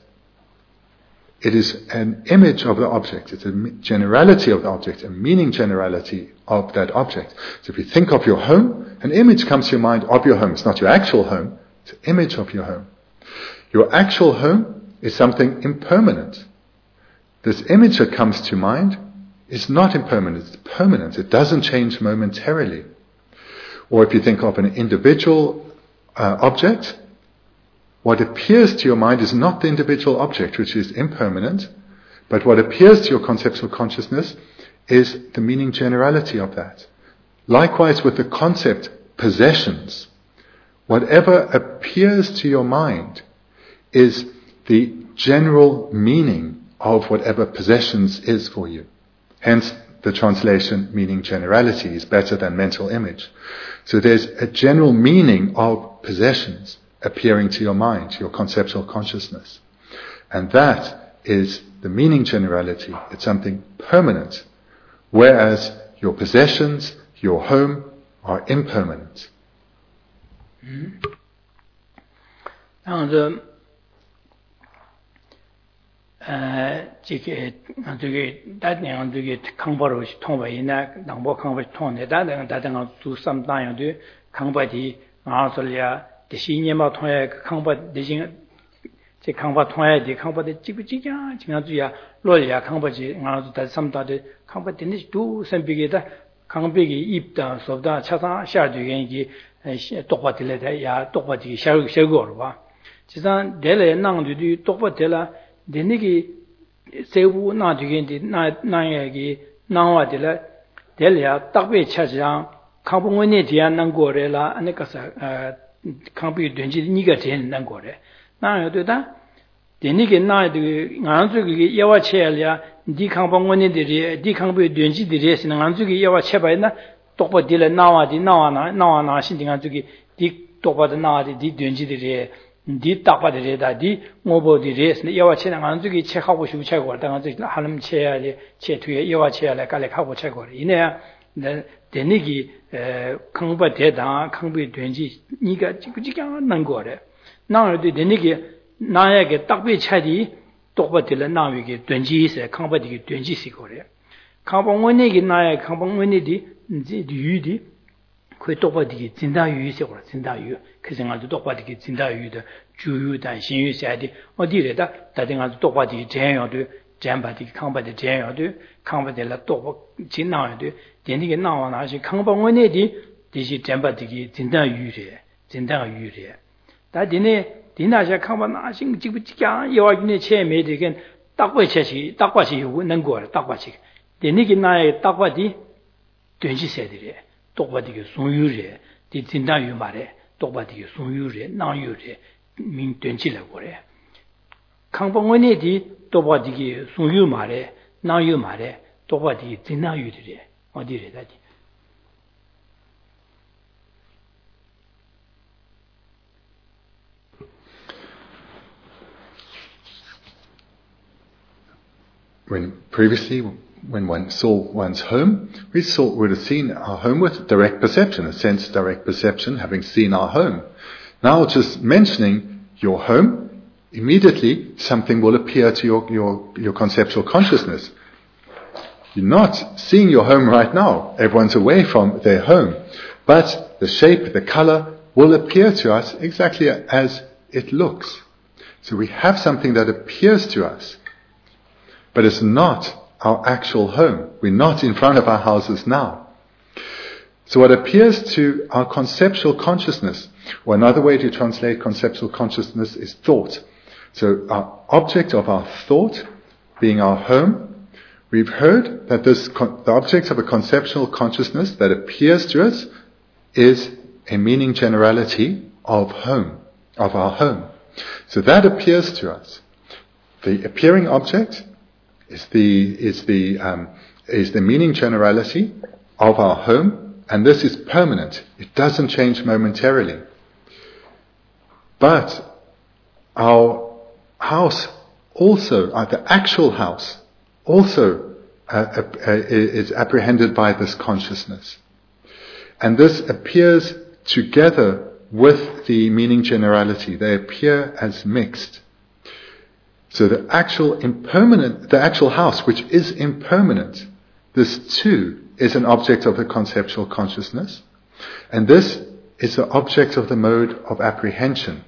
It is an image of the object. It's a generality of the object, a meaning generality of that object. So if you think of your home, an image comes to your mind of your home. It's not your actual home, it's an image of your home. Your actual home is something impermanent. This image that comes to mind is not impermanent, it's permanent. It doesn't change momentarily. Or if you think of an individual uh, object, what appears to your mind is not the individual object, which is impermanent, but what appears to your conceptual consciousness is the meaning generality of that. Likewise with the concept possessions, whatever appears to your mind is the general meaning of whatever possessions is for you. Hence, the translation meaning generality is better than mental image. So there's a general meaning of possessions appearing to your mind, to your conceptual consciousness. And that is the meaning generality. It's something permanent. Whereas your possessions, your home, are impermanent. Mm-hmm. 어, 지게 저기 다른 저기 강바로 통과이나 남보 강바 통내 다른 다른 두 삼단양도 강바디 아설이야 대신에마 통해 강바 대신 제 강바 통해야 강바데 지부지냐 지나주야 로리야 강바지 아도 다 삼다데 강바데니 두 선비게다 강백이 입다 소다 차상 샤주겐기 똑바들레다 야 똑바지 샤고 샤고로 봐 지산 내래 낭도도 똑바들라 데니기 세부 나주겐디 나 나야기 나와들라 델야 딱베 차장 강봉원에 대한 난고래라 아니까사 강비 된지 니가 되는 난고래 나요도다 데니게 나도 안주기 야와체야 디 강봉원에들이 디 강비 된지들이 신앙 안주기 야와체바이나 똑바딜라 나와디 나와나 나와나 신딩안주기 디 똑바드 나와디 디 된지들이 디 딱바들이다 디 모보들이 야와체는 안주기 체하고 싶고 체고 당한테 하는 체야지 체투에 야와체야래 갈래하고 체고 이내 데니기 강바대다 강비 된지 니가 지그지가 난 거래 나어도 데니기 나에게 딱비 차디 똑바들 나위게 된지 있어 강바디기 된지 시고래 강봉원에게 나에 강봉원이디 이제 유디 그 똑바디기 진다유이세고 진다유 그 생각도 똑바디기 진다유의 주유단 신유세디 어디래다 다등아도 똑바디기 제여도 잠바디기 강바디 제여도 강바디라 똑바 진나여도 데니게 나와나시 강봉원에디 디시 잠바디기 진다유래 진다유래 다디네 디나샤 강바나신 지부지가 여와기네 체메디겐 딱바체시 딱바시 있는 거 딱바시 데니게 나에 딱바디 된지세들이 똑바디게 송유래 디 진다유 말에 똑바디 송유레 나유레 민된지래 거래 강봉원에디 똑바디기 송유 말에 나유 말에 똑바디 진나유리래 어디래다지 When previously, when one saw one's home, we saw, would have seen our home with direct perception, a sense direct perception, having seen our home. Now just mentioning your home, immediately something will appear to your, your, your conceptual consciousness. You're not seeing your home right now. Everyone's away from their home. But the shape, the color will appear to us exactly as it looks. So we have something that appears to us. But it's not our actual home. We're not in front of our houses now. So what appears to our conceptual consciousness, or another way to translate conceptual consciousness is thought. So our object of our thought being our home, we've heard that this the object of a conceptual consciousness that appears to us is a meaning generality of home, of our home. So that appears to us. The appearing object is the is the um, is the meaning generality of our home, and this is permanent. It doesn't change momentarily. But our house also, uh, the actual house, also uh, uh, is apprehended by this consciousness, and this appears together with the meaning generality. They appear as mixed. So the actual impermanent, the actual house, which is impermanent, this too is an object of the conceptual consciousness. And this is the object of the mode of apprehension.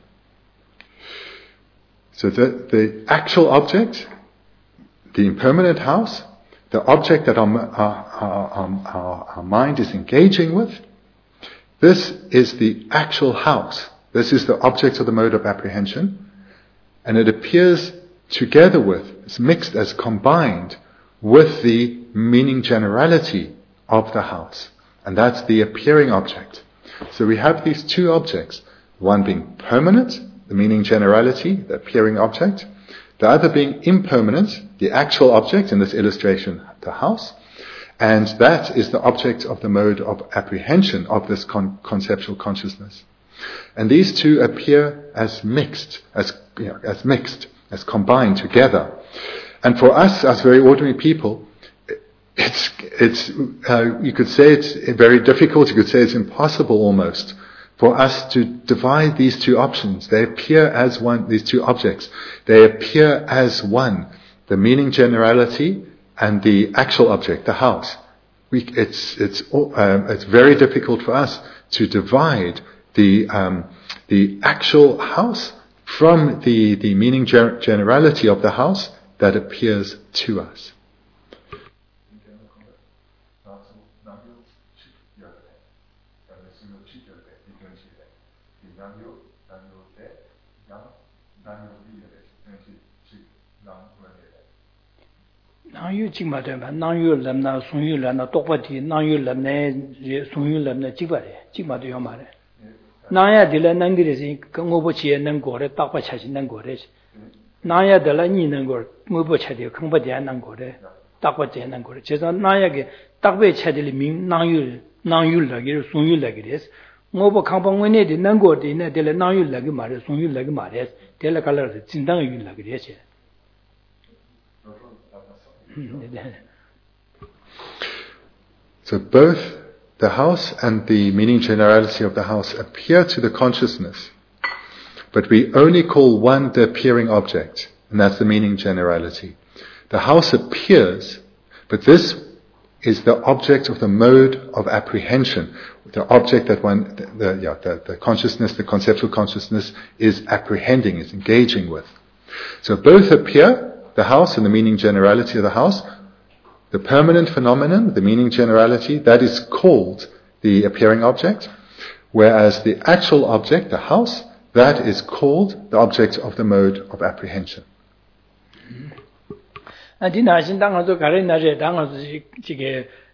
So the, the actual object, the impermanent house, the object that our, our, our, our, our mind is engaging with, this is the actual house. This is the object of the mode of apprehension. And it appears together with, it's mixed as combined with the meaning generality of the house. And that's the appearing object. So we have these two objects, one being permanent, the meaning generality, the appearing object, the other being impermanent, the actual object, in this illustration, the house, and that is the object of the mode of apprehension of this con- conceptual consciousness. And these two appear as mixed, as, you know, as mixed. as combined together. And for us, as very ordinary people, it's, it's, uh, you could say it's very difficult, you could say it's impossible almost, for us to divide these two options. They appear as one, these two objects. They appear as one, the meaning generality and the actual object, the house. We, it's, it's, um, it's very difficult for us to divide the, um, the actual house from the, the meaning ger- generality of the house that appears to us. Nangyu jingma dwenpa, nangyu lamna, sungyu lamna, tokpati, nangyu lamna, sungyu lamna, jigbare, jingma dwenpa mare. Nangya dila nangire zi, ngobo chiye nangore, takpa chachi nangore. Nangya dila nyi nangore, ngobo chadi, kangpa diya nangore, takpa diya nangore. Chesa nangya ke, takpa chadi li ming, nangyu, nangyu lagire, sungyu lagire. Ngobo kangpa ngone di nangore di na, dila nangyu lagi mare, sungyu lagi mare, dila kala zindang yu lagire che. So both the house and the meaning generality of the house appear to the consciousness, but we only call one the appearing object, and that's the meaning generality. The house appears, but this is the object of the mode of apprehension, the object that one, the, the, yeah, the, the consciousness, the conceptual consciousness is apprehending, is engaging with. So both appear, the house and the meaning generality of the house. The permanent phenomenon, the meaning generality, that is called the appearing object, whereas the actual object, the house, that is called the object of the mode of apprehension.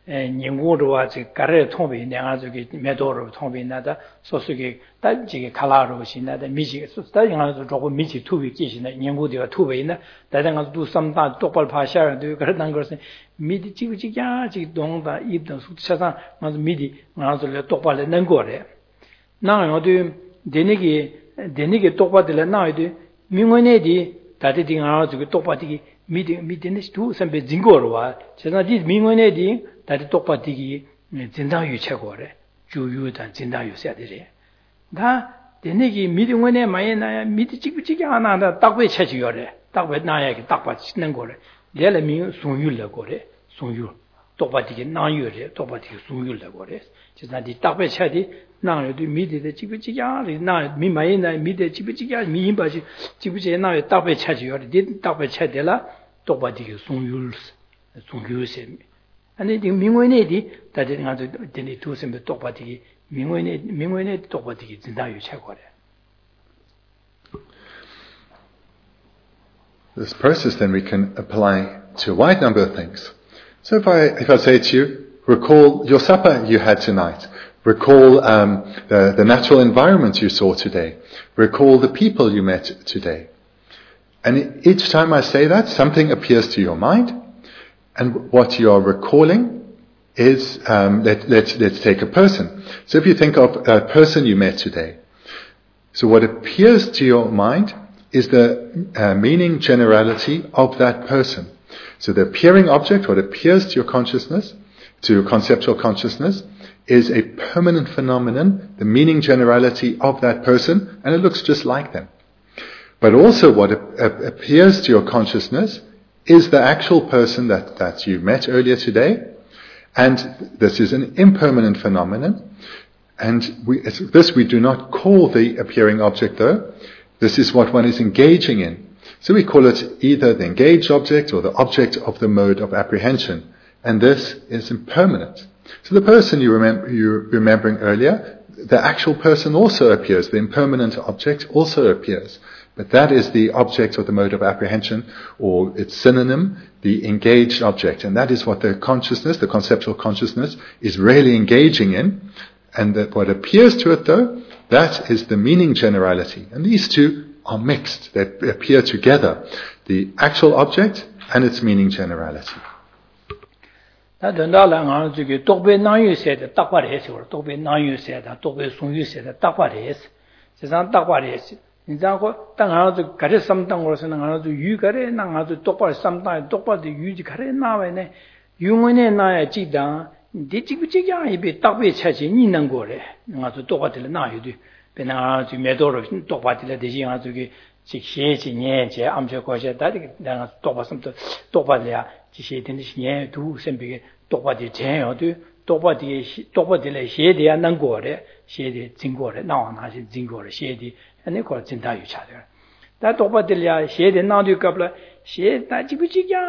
인고로와 지 가래 통비 내가 저기 매도로 통비 나다 소수기 단지 칼라로 신나다 미지 소다 영화도 조금 미지 투비 계시나 인고디가 투비나 다당가 두 삼다 똑발 파샤도 그런 것은 미디 지구지야 지 동다 입던 수차상 맞아 미디 맞아 똑발에 낸 거래 나요도 데니기 데니기 똑발들 나요도 민원에디 다디딩 알아주고 똑바디기 미디 미디네스 두 선배 진거로와 제가디 민원에디 다디 똑바디기 진다유 최고래 주유단 진다유 세야되리 다 데니기 미디원에 많이 나야 미디 찍찍이 하나다 딱배 채지요래 딱배 나야기 딱바 치는 거래 얘를 민 송유를 거래 송유 똑바디기 나유래 똑바디기 송유를 거래 제가디 딱배 채디 나요도 미디데 찍찍이 나 미마이나 미디 찍찍이 미인바지 찍찍이 나에 딱배 채지요래 디 딱배 채되라 똑바디기 송유 송유세 아니 이 민원에디 다들 가서 데니 두선배 똑바디기 민원에 민원에 똑바디기 진다유 최고래. This process then we can apply to a wide number of things. So if I if I say to you, recall your supper you had tonight, recall um, the, the natural environment you saw today, recall the people you met today. And each time I say that, something appears to your mind. And what you are recalling is, um, let, let's, let's take a person. So if you think of a person you met today, so what appears to your mind is the uh, meaning generality of that person. So the appearing object, what appears to your consciousness, to your conceptual consciousness, is a permanent phenomenon, the meaning generality of that person, and it looks just like them. But also what ap- appears to your consciousness is the actual person that, that you met earlier today, and this is an impermanent phenomenon, and we, this we do not call the appearing object though, this is what one is engaging in. So we call it either the engaged object or the object of the mode of apprehension, and this is impermanent. So the person you remember, you're remembering earlier, the actual person also appears, the impermanent object also appears. But that is the object of the mode of apprehension, or its synonym, the engaged object. And that is what the consciousness, the conceptual consciousness, is really engaging in. And that what appears to it, though, that is the meaning generality. And these two are mixed. They appear together. The actual object and its meaning generality. 인자고 땅 하나도 가래 삼당으로서는 하나도 유가래 나가도 똑바로 삼당 똑바로 유지 가래 나와네 유문에 나야 지다 디지기지야 이비 딱배 차지 니는 거래 나가도 똑바로 나유도 배나 지 매도로 똑바로 되지 않아도기 직시지 녀제 암저 거제 다리 나가 똑바로 똑바로야 지시에 되는 녀 두선비게 똑바로 제어도 똑바로 똑바로 시에야 난 거래 시에 진거래 나와 나시 진거래 시에디 아니 거 진다유 차들 다 똑바들이야 시에데 나도 갑라 시에 다 지구지야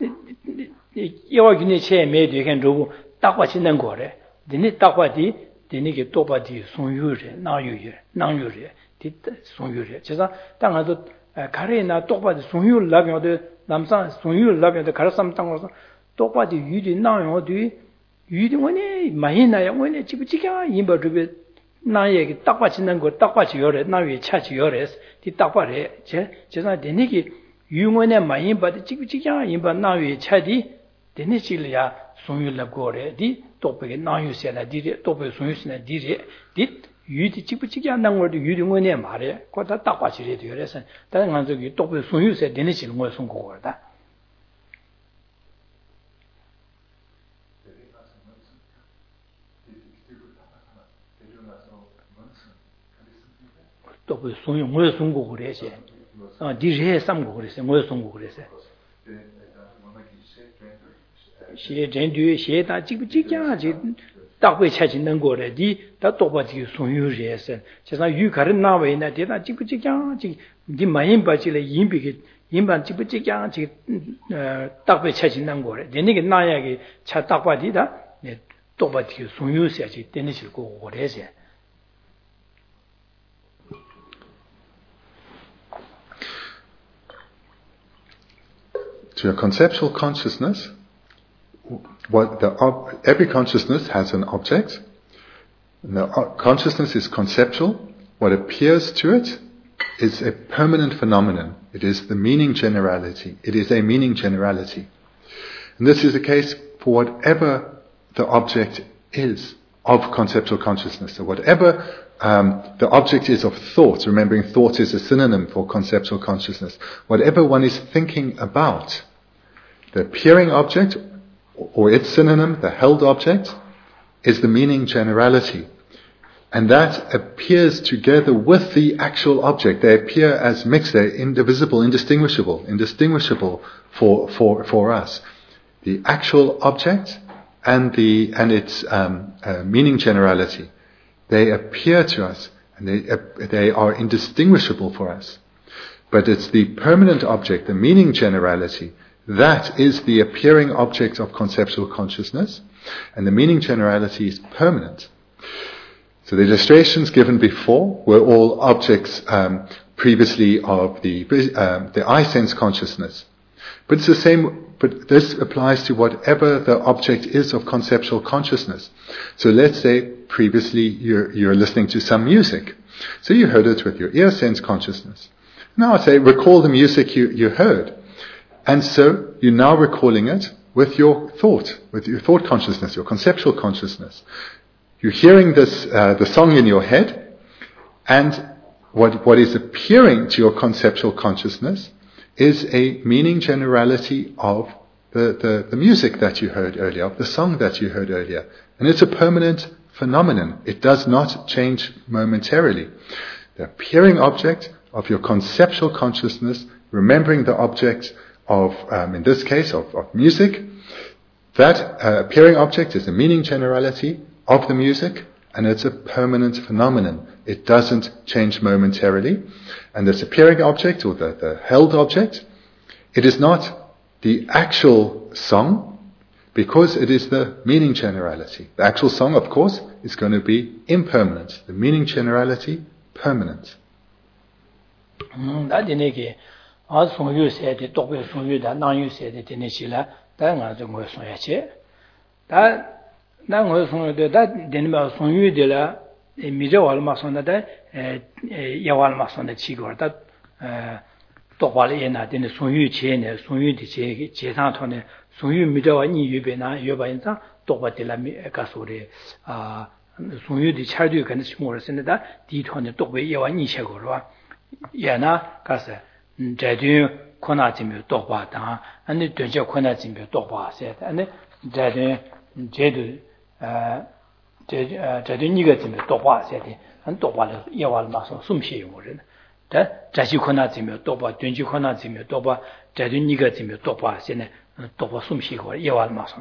여기네 체 매되겐 로부 딱과치는 거래 니네 딱과디 니네게 똑바디 송유래 나유래 나유래 디 송유래 제가 땅아도 가래나 똑바디 송유를 나면도 남산 송유를 나면도 가르삼 땅으로서 똑바디 유디 나요디 유디 원에 많이 나요 원에 지구지야 임버르베 나에게 딱받치는 거 딱받치 요래 나위에 차지 요래 디 딱받래 제 제가 되니기 유문에 많이 받지 지기지야 임바 나위에 차디 되니지리야 송유를 거래 디 똑베게 나유세라 디리 똑베 송유스나 디리 디 유디 지기지야 난 거도 유문에 말해 거다 딱받치래 되어서 다른 간적이 똑베 송유세 되니지는 거 송고거다 또 그 소유 뭐 송고 그래서 아 디제 삼고 그래서 뭐 송고 그래서 시에 전뒤 시에다 지기지야지 딱배 찾는 거래디 다 똑바지 소유에서 제가 유가른 나와이나 대다 지기지야지 디 많이 받지래 임비게 임반 지기지야지 딱배 찾는 거래 되니게 나야게 차 딱바디다 똑바지 소유에서지 되니실 거 그래서 To your conceptual consciousness, what the ob- every consciousness has an object. And the o- consciousness is conceptual. What appears to it is a permanent phenomenon. It is the meaning generality. It is a meaning generality. And this is the case for whatever the object is of conceptual consciousness. So whatever um, the object is of thought, remembering thought is a synonym for conceptual consciousness, whatever one is thinking about, the appearing object, or its synonym, the held object, is the meaning generality. And that appears together with the actual object. They appear as mixed, they're indivisible, indistinguishable, indistinguishable for, for, for us. The actual object and the and its um, uh, meaning generality, they appear to us and they uh, they are indistinguishable for us. But it's the permanent object, the meaning generality, that is the appearing object of conceptual consciousness, and the meaning generality is permanent. So the illustrations given before were all objects um, previously of the um, the eye sense consciousness, but it's the same. But this applies to whatever the object is of conceptual consciousness. So let's say previously you're, you're listening to some music. So you heard it with your ear sense consciousness. Now I say recall the music you, you heard. And so you're now recalling it with your thought, with your thought consciousness, your conceptual consciousness. You're hearing this, uh, the song in your head, and what, what is appearing to your conceptual consciousness is a meaning generality of the, the, the music that you heard earlier, of the song that you heard earlier. And it's a permanent phenomenon. It does not change momentarily. The appearing object of your conceptual consciousness, remembering the object of, um, in this case, of, of music, that uh, appearing object is the meaning generality of the music, and it's a permanent phenomenon. It doesn't change momentarily. And this appearing object, or the, the held object, it is not the actual song, because it is the meaning generality. The actual song, of course, is going to be impermanent. The meaning generality, permanent. 나 ngö da den ba song yu de la mi je wal ma song da e ya wal ma song da chi go da e to wal ye na den song yu che ne song yu de che che sa to ne song yu mi je wa ni yu be na yu ba yin sa to ba de la mi ka so re a song yu de cha du kan chi mo re sen da di to ne to be ye wa ni che go ro ye na ka se zhe du ko na ji mi to ba da an de de je ko na ji mi to ba se da ne zhe de je de 아 저 저도 니가 좀 도와 세대 한 도와를 예와를 마서 숨쉬 요거는 다 자시 코나지며 도와 된지 코나지며 도와 저도 니가 좀 도와 세네 도와 숨쉬 거 예와를 마서는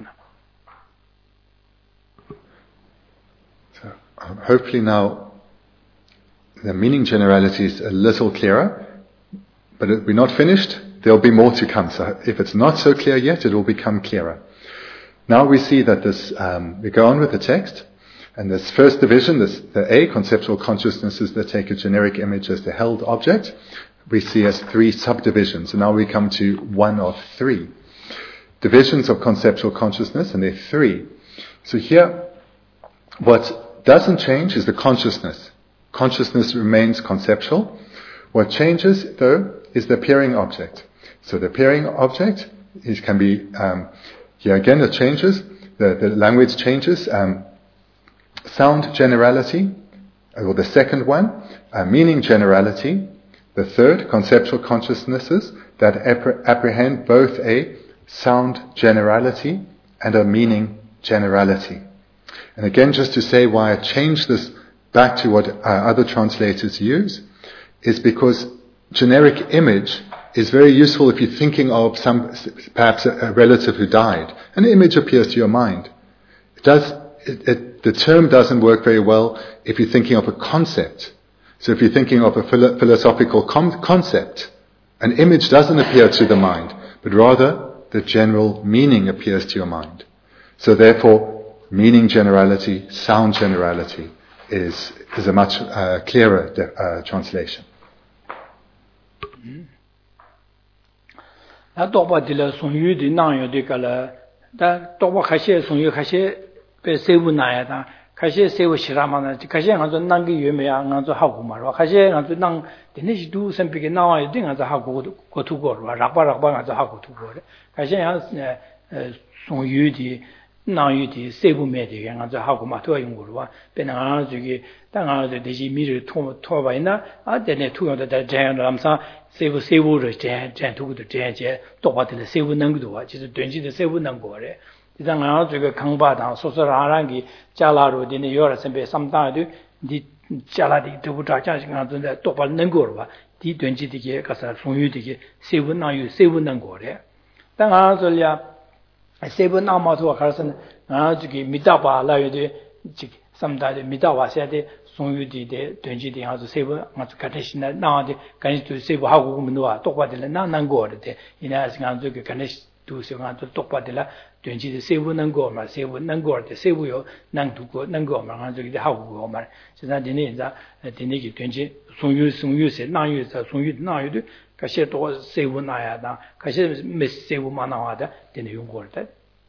So um, hopefully now the meaning generality is a little clearer, but we're not finished. There'll be more to come. So if it's not so clear yet, it will become clearer. Now we see that this, um, we go on with the text, and this first division, this, the A, conceptual consciousnesses that take a generic image as the held object, we see as three subdivisions. And now we come to one of three. Divisions of conceptual consciousness, and there are three. So here, what doesn't change is the consciousness. Consciousness remains conceptual. What changes, though, is the appearing object. So the appearing object is, can be, um, here again, it changes. The, the language changes. Um, sound generality, or the second one, uh, meaning generality. The third, conceptual consciousnesses that appre- apprehend both a sound generality and a meaning generality. And again, just to say why I changed this back to what uh, other translators use, is because generic image is very useful if you're thinking of some, perhaps a, a relative who died. An image appears to your mind. It does, it, it, the term doesn't work very well if you're thinking of a concept. So if you're thinking of a philo- philosophical com- concept, an image doesn't appear to the mind, but rather the general meaning appears to your mind. So therefore, meaning generality, sound generality is, is a much uh, clearer de- uh, translation. 나 도바딜라 송유디 나요디 갈라 다 또뭐 가시에 송유 가시에 배 세부 나야다 가시에 세부 시라마나 가시에 가서 난기 유매야 가서 하고 말와 가시에 가서 난 데니지도 선비게 나와야 돼 가서 하고 고투고 라바라바 가서 하고 두고 가시에 송유디 나유디 세부메디 가서 하고 마토 용고로와 배나 저기 땅아도 대지 미를 토 토바이나 아데네 투요다 제한람사 세부 세부를 제 제투도 제제 똑바들 세부 능도와就是短期的 세부 능고래 이상 아 저기 강바당 소소라랑기 자라로 되는 여러 선배 삼다도 니 자라디 두부자 자식한 전에 똑바 능고로와 디短期的 가서 송유되게 세부 나유 세부 능고래 땅아 절야 세부 나마도 가서는 아 저기 미다바 라유데 삼다데 미다와세데 송유디데 된지디 아주 세부 아주 가테시나 나한테 간이도 세부 하고 그러면와 똑바들라 나난 거데 이나 시간 저기 간이도 시간 똑바들라 된지디 세부 난 거마 세부 난 거데 세부요 난 두고 난 거마 저기 하고 거마 진짜 되네 이제 되네기 된지 송유 송유세 나유서 송유 나유도 가시 또 세부 나야다 가시 메 세부만 나와다 되네 용거다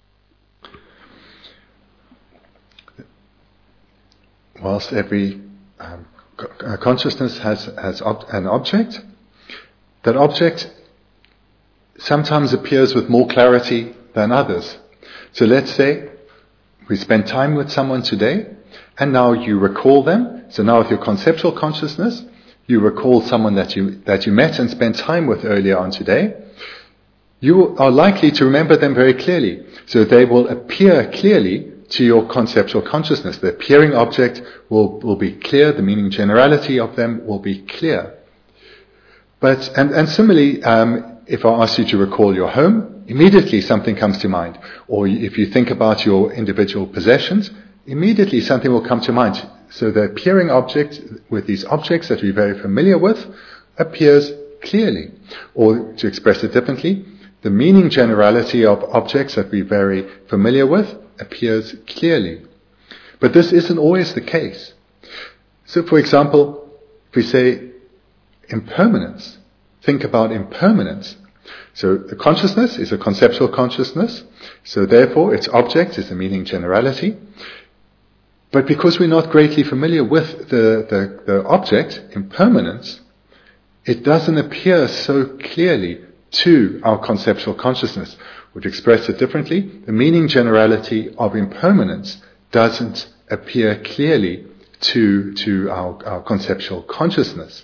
Whilst every um, consciousness has, has ob- an object, that object sometimes appears with more clarity than others. So let's say we spend time with someone today, and now you recall them. So now with your conceptual consciousness, you recall someone that you that you met and spent time with earlier on today. You are likely to remember them very clearly. So they will appear clearly to your conceptual consciousness. The appearing object will, will be clear, the meaning generality of them will be clear. But, and, and similarly, um, if I ask you to recall your home, immediately something comes to mind. Or if you think about your individual possessions, immediately something will come to mind. So the appearing object with these objects that we're very familiar with appears clearly. Or to express it differently, the meaning generality of objects that we're very familiar with appears clearly. But this isn't always the case. So for example, if we say impermanence, think about impermanence. So the consciousness is a conceptual consciousness, so therefore its object is the meaning generality. But because we're not greatly familiar with the, the, the object, impermanence, it doesn't appear so clearly to our conceptual consciousness. Or to express it differently, the meaning generality of impermanence doesn't appear clearly to, to our, our conceptual consciousness.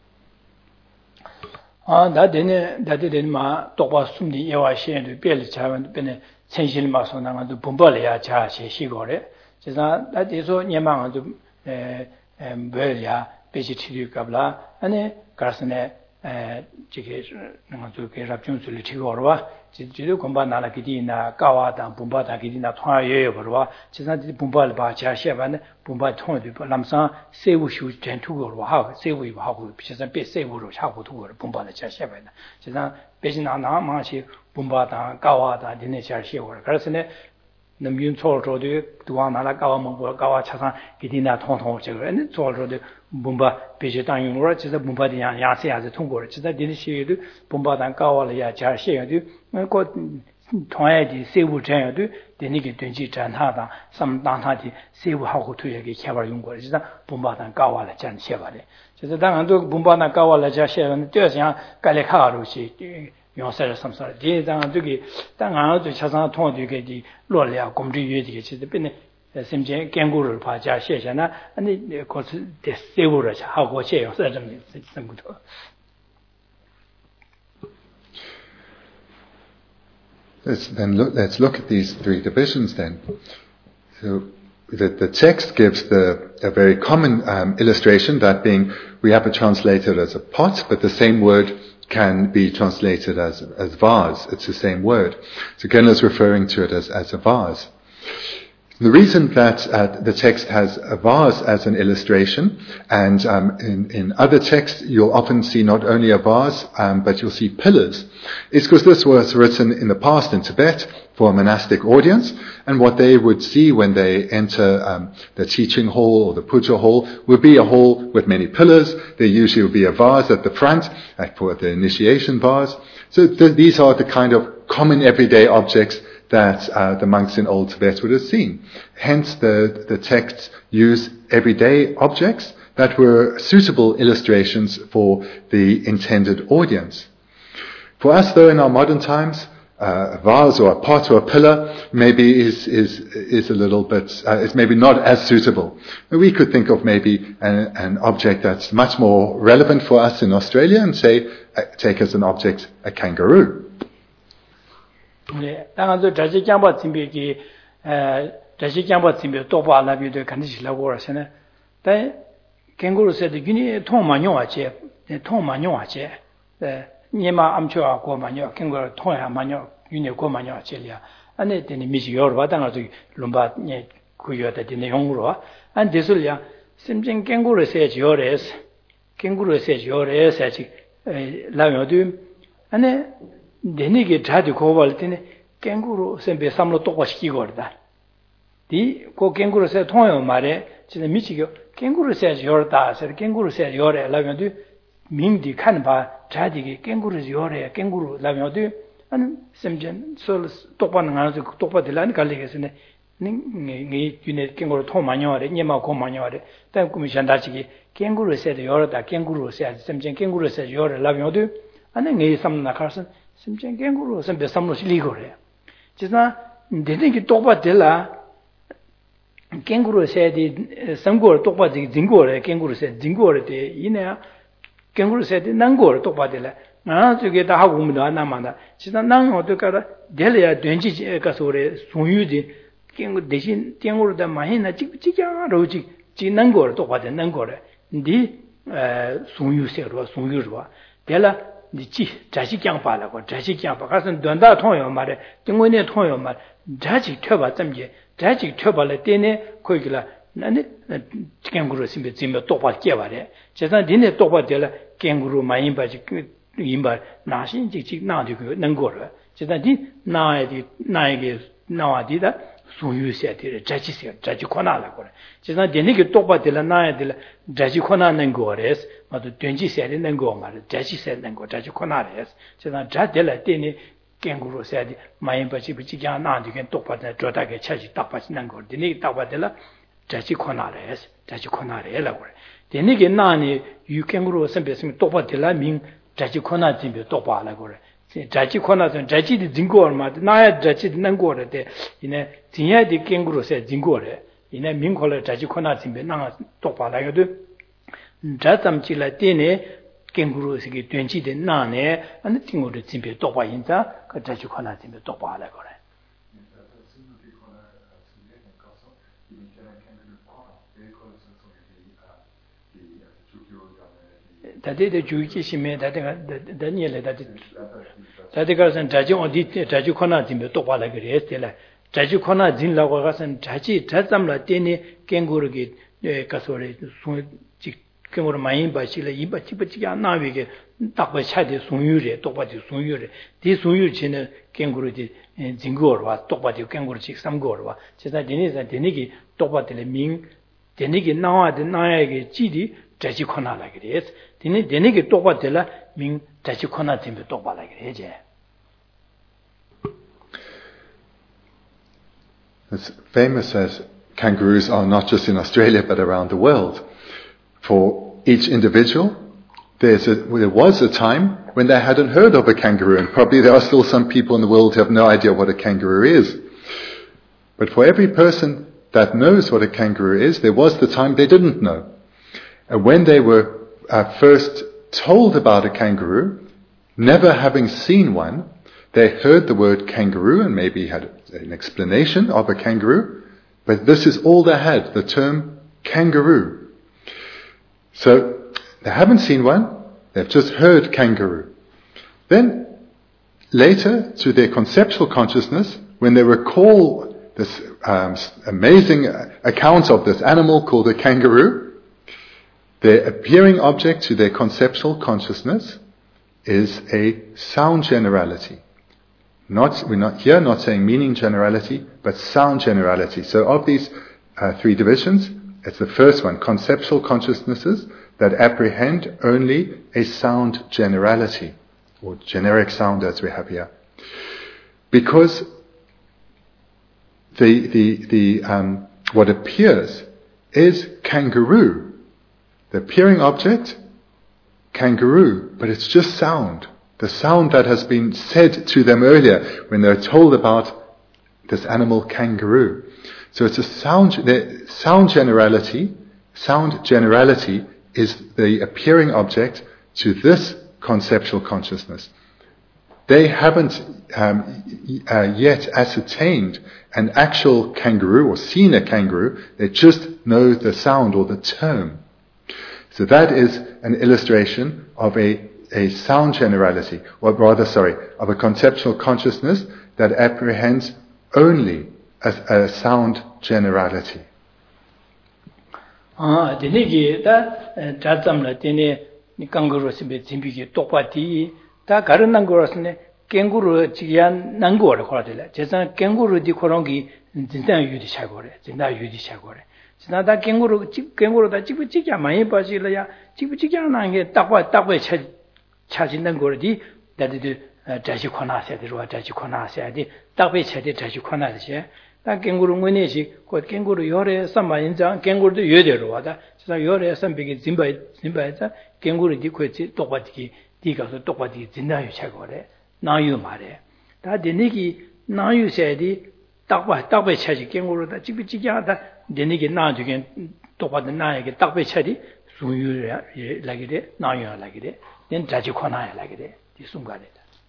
아, 나데네 나데네 마 똑바 숨디 예와 시에도 별이 차원 변에 천실 마소 나가도 분벌이야 자시 시고래. 제가 나데서 녀망은 좀에 뭐야 베지 치료갑라 아니 가스네 에 지게 내가 저게 랍중술이 튀고로와 지지도 공부 나라기디나 까와다 분바다 기디나 통화예요 버와 지산지 분바를 봐 자시바네 분바 통화도 남상 세우슈 전투고로 하고 세우이 하고 비슷한 배 세우로 하고 두고로 분바를 자시바네 지산 배진나 나마시 분바다 까와다 디네 자시고 그래서네 남윤 초로도 두와나라 까와 먹고 까와 차상 기디나 통통 저거 아니 초로도 분바 배제 당용으로 진짜 분바디 야세야지 통고를 진짜 디네 시에도 분바단 까와를 자시야도 그 통화에디 세부 전에도 되니게 된지 전하다 삼당하디 세부하고 투에게 개발 용거를 진짜 분바단 까와를 전시해봐래 그래서 당한도 분바단 까와를 자시하는 뜻이야 깔레카로시 용사를 삼사 제장 저기 당한도 차상 통화되게 로리아 공지유에게 진짜 변에 심지어 경고를 봐자 시에잖아 아니 거스 세부를 하고 해요 사람이 생각도 Let's then look, let's look at these three divisions then. So the, the text gives the, a very common um, illustration, that being we have it translated as a pot, but the same word can be translated as, as vase. It's the same word. So Genla is referring to it as, as a vase. The reason that uh, the text has a vase as an illustration, and um, in, in other texts you'll often see not only a vase, um, but you'll see pillars, is because this was written in the past in Tibet for a monastic audience, and what they would see when they enter um, the teaching hall or the puja hall would be a hall with many pillars. There usually would be a vase at the front, like for the initiation vase. So th- these are the kind of common everyday objects that uh, the monks in Old Tibet would have seen. Hence, the, the texts use everyday objects that were suitable illustrations for the intended audience. For us, though, in our modern times, uh, a vase or a pot or a pillar maybe is is is a little bit uh, is maybe not as suitable. We could think of maybe an, an object that's much more relevant for us in Australia, and say uh, take as an object a kangaroo. 네, 당한도 자지 장바 팀비기 에 자지 장바 팀비 또바 라비도 간지라고 그러잖아요. แต่캥거루 세드 유니 통마뇨아제 통마뇨아제 에 니마 암초아 고마뇨 캥거루 통야 마뇨 유니 고마뇨아제리아 안에 되는 미지 여러 바당아도 롬바 니 구여다 되는 용으로 안 되슬이야 심진 캥거루 세지 요레스 캥거루 세지 요레스 아직 라요도 안에 되니게 자주 고발 때네 캥거루 셈베 삼로 똑바시키고 그러다 디고 캥거루 세 통요 말에 진짜 미치고 캥거루 세지 요르다 세 캥거루 세지 요레 라면도 민디 칸바 자디게 캥거루 요레 캥거루 라면도 안 셈전 솔 똑바는 가서 똑바들라니 갈리게스네 니 유네 캥거루 통 많이 와래 니마 고 많이 와래 때 꿈이 잔다지기 캥거루 세지 요르다 캥거루 세지 셈전 캥거루 세지 요레 라면도 안에 네 삼나 가서 셈전 캥거루 셈베 삼로 실리고래 진짜 되게 똑바들라 캥거루 세디 삼고를 똑바지 징고를 캥거루 세 징고를 때 이내 캥거루 세디 난고를 똑바들라 나 저게 다 하고 오면 안 남아다 진짜 난 어떡하라 될이야 된지 가서래 송유디 캥거 대신 캥거루다 마히나 찍찍야로 찍 난고를 똑바들 난고를 니 송유세로 송유로 될라 니치 자식장 봐라고 자식장 봐 가서 돈다 통요 말에 등원에 통요 말 자식 펴봐 점지 자식 펴발에 때네 거기라 나네 캥거루 심베 짐에 똑바 깨봐래 제가 니네 똑바 될라 캥거루 많이 봐지 임바 나신 직직 나도 능거를 제가 니 나에디 나에게 나와디다 소유세들 자치세 자치 코나라 그래 제가 니네 똑바 될라 나에 될라 자치 코나는 거레스 맞도 된지세를 능거 말 자치세 능거 자치 코나레스 제가 자 될라 때네 캥거루 세디 많이 봐지 비지가 나한테 똑바다 저다게 차지 딱 빠지는 거 니네 딱 봐들라 자치 코나레스 자치 코나레라 그래 니네 나니 유 캥거루 선배스면 똑바들라 민 자치 코나 팀비 똑바라 그래 자치 코나선 자치디 징고 얼마 나야 자치디 능고래 이네 진야디 캥거루 세 징고래 이네 민콜레 자치 코나 팀비 나 똑바라여도 자tam치라 때네 캥거루 시기 된지데 나네 안 팅고르 짐베 똑바 인자 그 자주 코나 짐베 똑바 하라 그래 다데데 주기 심에 다데가 다니엘에 다데 다데가선 자주 어디 자주 코나 짐베 똑바 하라 그래 했텔라 자주 코나 진라고 가선 자지 자tam라 때네 캥거루기 가서래 손직 캥거루 많이 봐실래 이 바치바치가 안 나위게 딱 봐차대 송유래 똑바지 송유래 디 송유 전에 캥거루지 징고르와 똑바지 캥거루지 삼고르와 제가 되네서 되니기 똑바들의 민 되니기 나와데 나에게 지디 자지 코나라 그래 되니 되니기 똑바들라 민 자지 코나 팀be 똑바라 그래제 It's famous as kangaroos are not just in Australia but around the world. For each individual, there's a, there was a time when they hadn't heard of a kangaroo, and probably there are still some people in the world who have no idea what a kangaroo is. But for every person that knows what a kangaroo is, there was the time they didn't know. And when they were uh, first told about a kangaroo, never having seen one, they heard the word kangaroo and maybe had an explanation of a kangaroo, but this is all they had, the term kangaroo. So, they haven't seen one, they've just heard kangaroo. Then, later, to their conceptual consciousness, when they recall this um, amazing account of this animal called a kangaroo, their appearing object to their conceptual consciousness is a sound generality. Not, we're not here not saying meaning generality, but sound generality. So of these uh, three divisions, it's the first one, conceptual consciousnesses that apprehend only a sound generality, or generic sound as we have here. Because the, the, the, um, what appears is kangaroo. The appearing object, kangaroo, but it's just sound. The sound that has been said to them earlier when they're told about this animal kangaroo. So it's a sound, the sound generality, sound generality is the appearing object to this conceptual consciousness. They haven't um, uh, yet ascertained an actual kangaroo or seen a kangaroo, they just know the sound or the term. So that is an illustration of a, a sound generality, or rather, sorry, of a conceptual consciousness that apprehends only as a sound generality. Ah, dene ki da jazamla dene ni kangaroo simbe zimbigi tokpati da garan nangorasne kangaroo jiyan nangor koradela. 제가 kangaroo di korongi 진짜 유디 차고래. 진짜 유디 차고래. 진짜 다 kangaroo kangaroo 다 지부 지야 많이 빠지려야 지부 지야는 게 딱과 딱과 차 차진는 거지. 다들 다시 권하셔야 되고 다시 권하셔야 돼. 딱배 차대 다시 권하셔. 다 kangaroo 문에시 그 kangaroo 요래 삼만인장 kangaroo도 요대로 와다. 진짜 요래 삼백이 진바이 진바이자 kangaroo 디 코치 똑바디 디가서 똑바디 진짜 유차고래. 나유 말해. 다 되니기 나유세디 딱바 딱배 차지 kangaroo다 지비 지야다 되니기 나주게 똑바디 나에게 딱배 차디 수유야 라기데 나유야 라기데 된 다시 권하야 라기데 이 순간에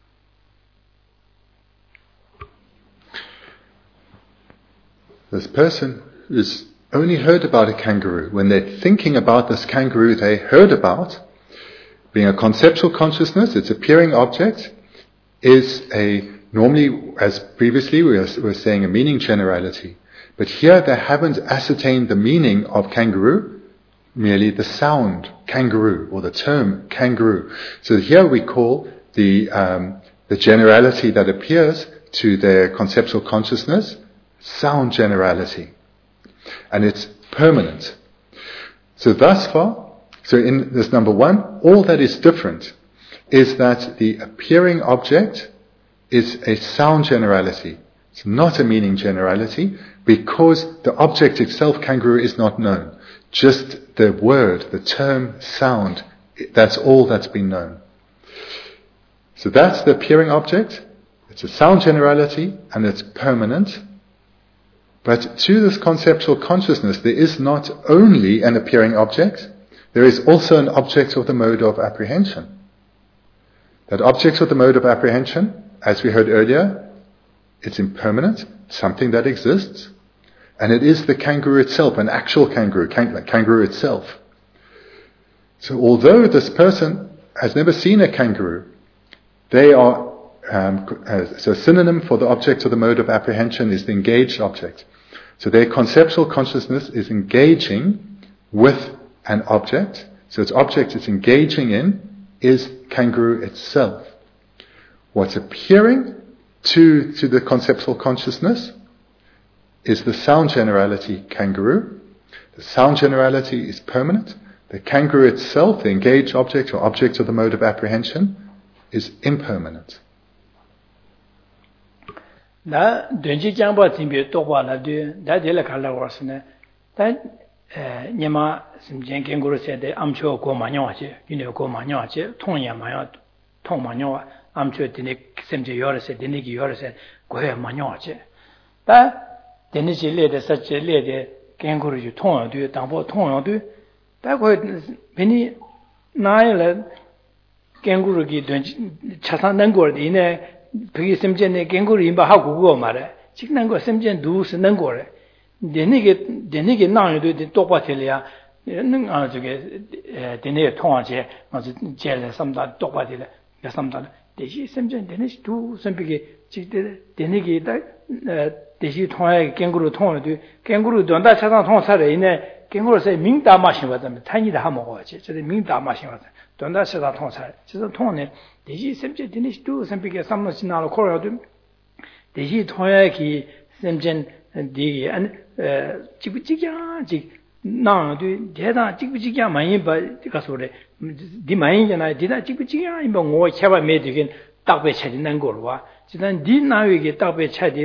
This person has only heard about a kangaroo. When they're thinking about this kangaroo they heard about, being a conceptual consciousness, its appearing object, is a, normally, as previously we were, we were saying, a meaning generality. But here they haven't ascertained the meaning of kangaroo, merely the sound, kangaroo, or the term kangaroo. So here we call the, um, the generality that appears to their conceptual consciousness sound generality. And it's permanent. So thus far, so in this number one, all that is different is that the appearing object is a sound generality. It's not a meaning generality because the object itself, kangaroo, is not known. Just the word, the term, sound, that's all that's been known. So that's the appearing object. It's a sound generality and it's permanent. But to this conceptual consciousness, there is not only an appearing object, there is also an object of the mode of apprehension. That object of the mode of apprehension, as we heard earlier, it's impermanent, something that exists, and it is the kangaroo itself, an actual kangaroo, kang- kangaroo itself. So although this person has never seen a kangaroo, they are, um, uh, so a synonym for the object of the mode of apprehension is the engaged object. So their conceptual consciousness is engaging with an object, so its object it's engaging in is kangaroo itself. What's appearing to, to the conceptual consciousness is the sound generality kangaroo. The sound generality is permanent. The kangaroo itself, the engaged object or object of the mode of apprehension, is impermanent. 나 된지 장바 팀비 똑바나도 다들 갈라 왔으네. 다 니마 심전 갱고르세데 암초 고마녀하지. 이네 고마녀하지. 통야마야 통마녀와 암초 되네 심제 요르세 되네기 요르세 고해 마녀하지. 다 되네지 레데 사체 레데 갱고르지 통야도 당보 통야도 다 고해 베니 나일레 갱고르기 된지 차산난 거데 이네 그게 심전에 갱고르 임바하고 그거 말해. 지금 거 심전 누스 는 거래. 내내게 내내게 나요도 똑바틀이야. 는 아, 저게 내내 통화제 맞아 제일 삼다 똑바틀이야. 야 삼다. 대시 심전 내내시 두 선비게 지대 내내게 다 대시 통화에 갱고르 통화도 갱고르 돈다 차상 통화사래 이네 갱고르세 민다 마신 받으면 탄이다 하 먹어야지. 저게 민다 마신 받아. 돈다 차상 통화사. 그래서 통화네 대시 심전 내내시 두 선비게 삼노시나로 코로도 대시 통화기 심전 디 안 지부지야 지 나도 대다 지부지야 많이 봐 가서래 디 많이잖아 디다 지부지야 이뭐 뭐 해봐 매되긴 딱배 차지는 거로 와 지난 디 나에게 딱배 차지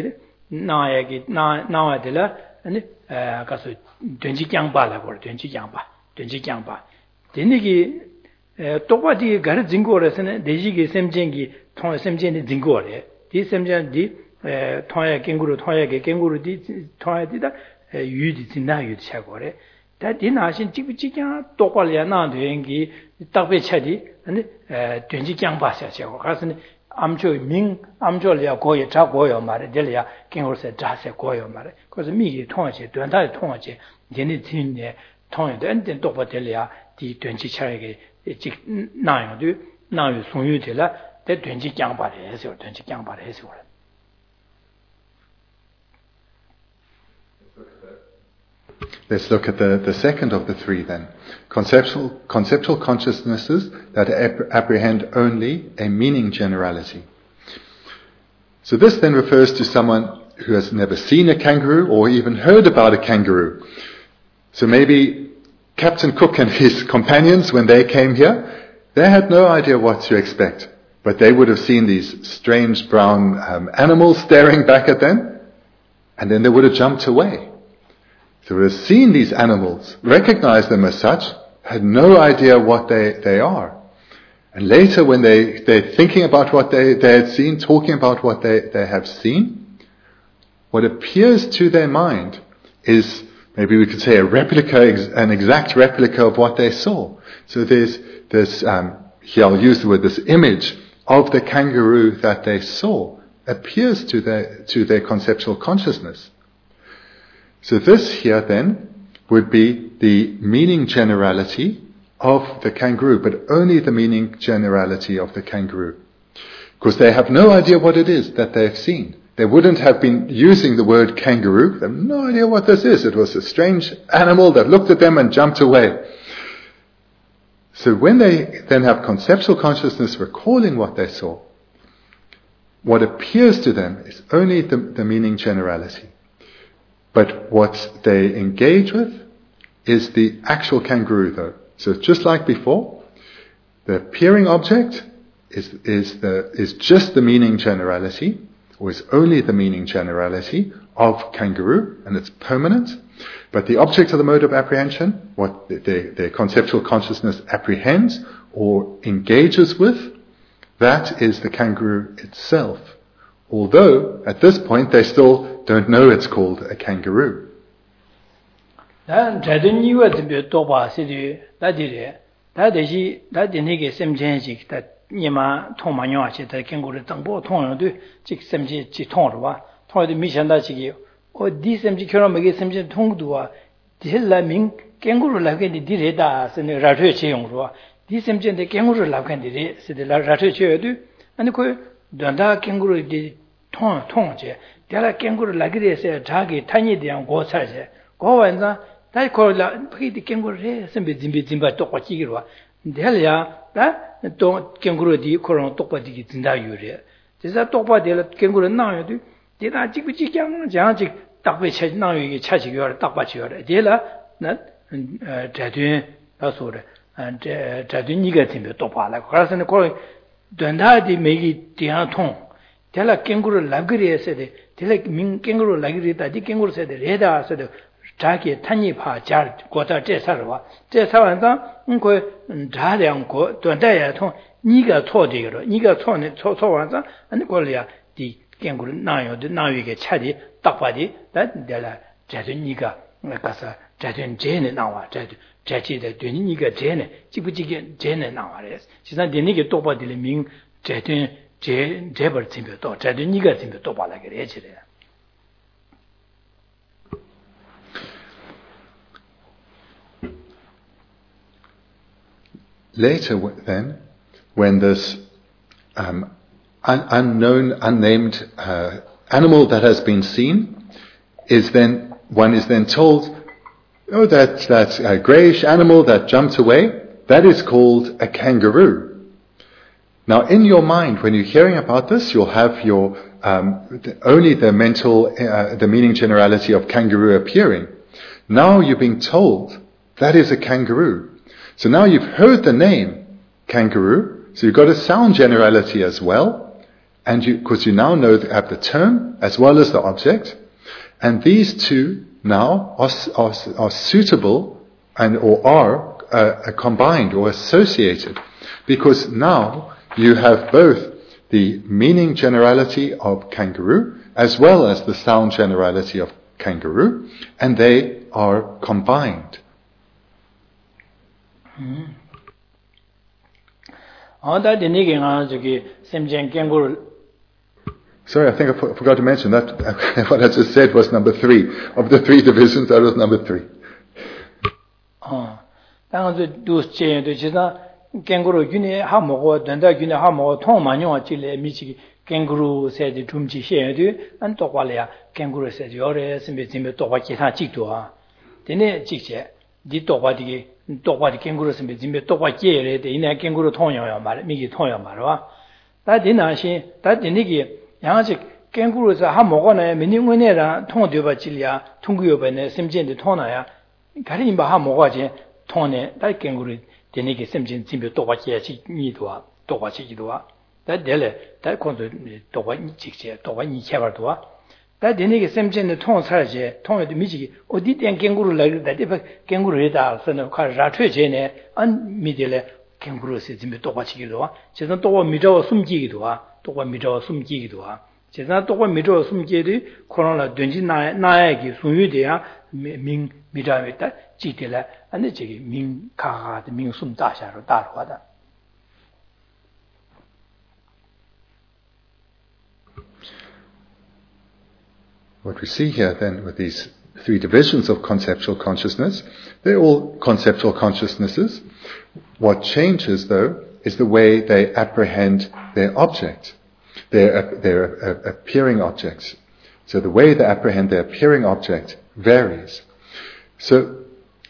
나야기 나 나와들라 아니 가서 된지 장바라 거 된지 장바 된지 장바 되니기 똑바디 가르 증거라서는 대지기 샘쟁기 통 샘쟁이 증거래 디 샘쟁디 통야 갱구로 통야게 갱구로디 통야디다 유디 진나 유디 차고래 다 디나신 찍찍이야 똑발이야 나된기 딱배 차디 아니 된지 장바셔 저 가서는 암조 민 암조리아 고에 자고요 말에 될이야 갱고서 자세 고요 말에 그래서 미기 통하지 된다의 통하지 얘네 진네 통해도 안된 똑바들이야 디 된지 차게 직 나요도 나요 송유들라 대 된지 장바래 해서 된지 장바래 해서 Let's look at the, the second of the three then. Conceptual, conceptual consciousnesses that ap- apprehend only a meaning generality. So this then refers to someone who has never seen a kangaroo or even heard about a kangaroo. So maybe Captain Cook and his companions, when they came here, they had no idea what to expect. But they would have seen these strange brown um, animals staring back at them, and then they would have jumped away. So we have seen these animals, recognized them as such, had no idea what they, they are. And later when they, they're thinking about what they, they had seen, talking about what they, they have seen, what appears to their mind is, maybe we could say a replica, an exact replica of what they saw. So there's this, um, here I'll use the word, this image of the kangaroo that they saw appears to their, to their conceptual consciousness. So this here then would be the meaning generality of the kangaroo, but only the meaning generality of the kangaroo. Because they have no idea what it is that they've seen. They wouldn't have been using the word kangaroo. They have no idea what this is. It was a strange animal that looked at them and jumped away. So when they then have conceptual consciousness recalling what they saw, what appears to them is only the, the meaning generality. But what they engage with is the actual kangaroo though. So just like before, the appearing object is, is, the, is just the meaning generality, or is only the meaning generality of kangaroo, and it's permanent. But the object of the mode of apprehension, what their, their conceptual consciousness apprehends or engages with, that is the kangaroo itself. Although, at this point, they still don't know it's called a kangaroo. danda kenguru di tong tong je dela kenguru lagire se jagi tani diang go cha je go wan za dai ko la phi di kenguru re sembe zimbe zimba to ko chi girwa del ya da to kenguru di ko ron to pa di zinda yu re de za to pa de la kenguru na yu di de da ji bu ji kyang jang ji tak be che na yu ge cha ji yu tak pa chi yu de la na zha dun la so de zha zha dun ni ge zimbe to pa la ko sa ne ko danda di megi tiang tong tela kenguru lagri se de tela min kenguru lagri ta di kenguru se de reda se de jage tani pha jar go ta zhe sa wa zhe sa wan zang ko zha liang ko danda ya tong ni ge cuo de ge ni ge cuo ne cuo cuo wan zang an ko le ya di kenguru na yo de na yu ge cha di tak pa di da de la zhe de ni ge ka sa zhe de zhe ne na wa zhe zhe ji de de ni ge zhe ne ji bu ji ge zhe ne na wa le ji san de ni ge to pa de le ming zhe de zhe zhe ba zin be to zhe de ni ge zin be to pa la ge le ji le. Later then, when this um, un- unknown, unnamed uh, animal that has been seen is then, one is then told, oh, that, that uh, greyish animal that jumped away, that is called a kangaroo. Now in your mind, when you're hearing about this, you'll have your, um, the, only the mental, uh, the meaning generality of kangaroo appearing. Now you're being told, that is a kangaroo. So now you've heard the name kangaroo, so you've got a sound generality as well, and you, because you now know the, have the term as well as the object, and these two now are, are, are suitable and or are uh, combined or associated, because now you have both the meaning generality of kangaroo as well as the sound generality of kangaroo, and they are combined. Mm. Sorry, I think I forgot to mention that what I just said was number three. Of the three divisions, that was number three. Oh, kangaroo yune ha mo danda yune ha mo thong ma nyo chi le mi chi kangaroo se de dum chi she de an to kwa le ya kangaroo se yo re sim be sim be to kwa chi sa chi do a de ne chi che di to kwa di to kwa di kangaroo sim be sim be to kwa che re de ina kangaroo thong yo yo ma le mi gi thong yo ma ro da de na shin da de ne gi yang chi kangaroo sa ha mo ko na mi ni ngwe ne ra thong de ba chi ya thong gu yo ba ne sim jin de thong na ya ga ri ba ha mo ko je thong ne da kangaroo 되게 심진 진비 도와지야지 니도와 도와지기도와 다들 다 콘도 도와 직제 도와 이체버도와 다 되게 심진의 통사제 통에도 미지 어디 된 갱구를来的这갱구를 다 선을 가자 최제네 안 미들에 갱구를 진비 도와지기도와 제가 도와 미저 숨기기도와 도와 미저 숨기기도와 제가 도와 미저 숨기기 코로나 된지 나 나에게 소유돼야 민 미라메다 지들라 안에 저기 민 가가의 민숨 다샤로 따라와다. What we see here then with these three divisions of conceptual consciousness, they're all conceptual consciousnesses. What changes though is the way they apprehend their object, their, their uh, appearing objects. So the way they apprehend their appearing object varies. So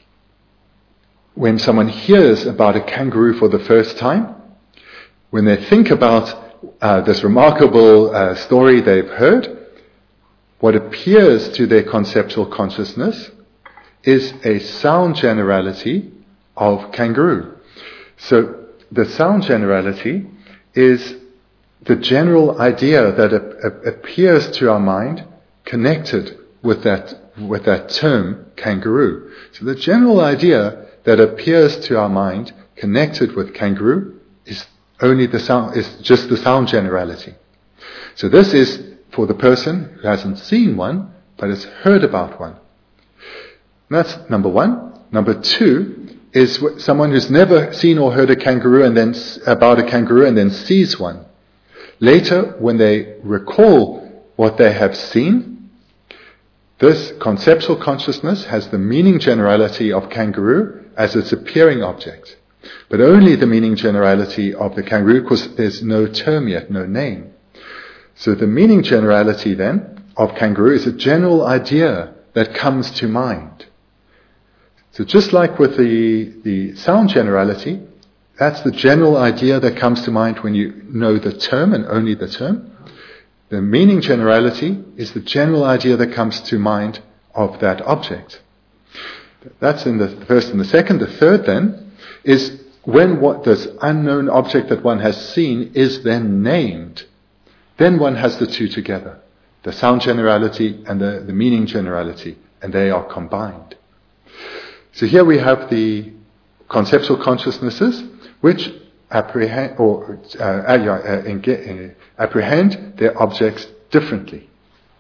when someone hears about a kangaroo for the first time, when they think about uh, this remarkable uh, story they've heard, what appears to their conceptual consciousness is a sound generality of kangaroo. So the sound generality is the general idea that a, a, appears to our mind connected with that with that term kangaroo. So the general idea that appears to our mind connected with kangaroo is only the sound, is just the sound generality. So this is for the person who hasn't seen one, but has heard about one. And that's number one. Number two is someone who's never seen or heard a kangaroo and then about a kangaroo and then sees one. Later, when they recall what they have seen, this conceptual consciousness has the meaning generality of kangaroo as its appearing object, but only the meaning generality of the kangaroo because there's no term yet, no name. So the meaning generality then of kangaroo is a general idea that comes to mind. So just like with the, the sound generality, that's the general idea that comes to mind when you know the term and only the term. The meaning generality is the general idea that comes to mind of that object. That's in the first and the second. The third then is when what this unknown object that one has seen is then named, then one has the two together, the sound generality and the, the meaning generality, and they are combined. So here we have the conceptual consciousnesses which apprehend or uh, uh, uh, apprehend their objects differently.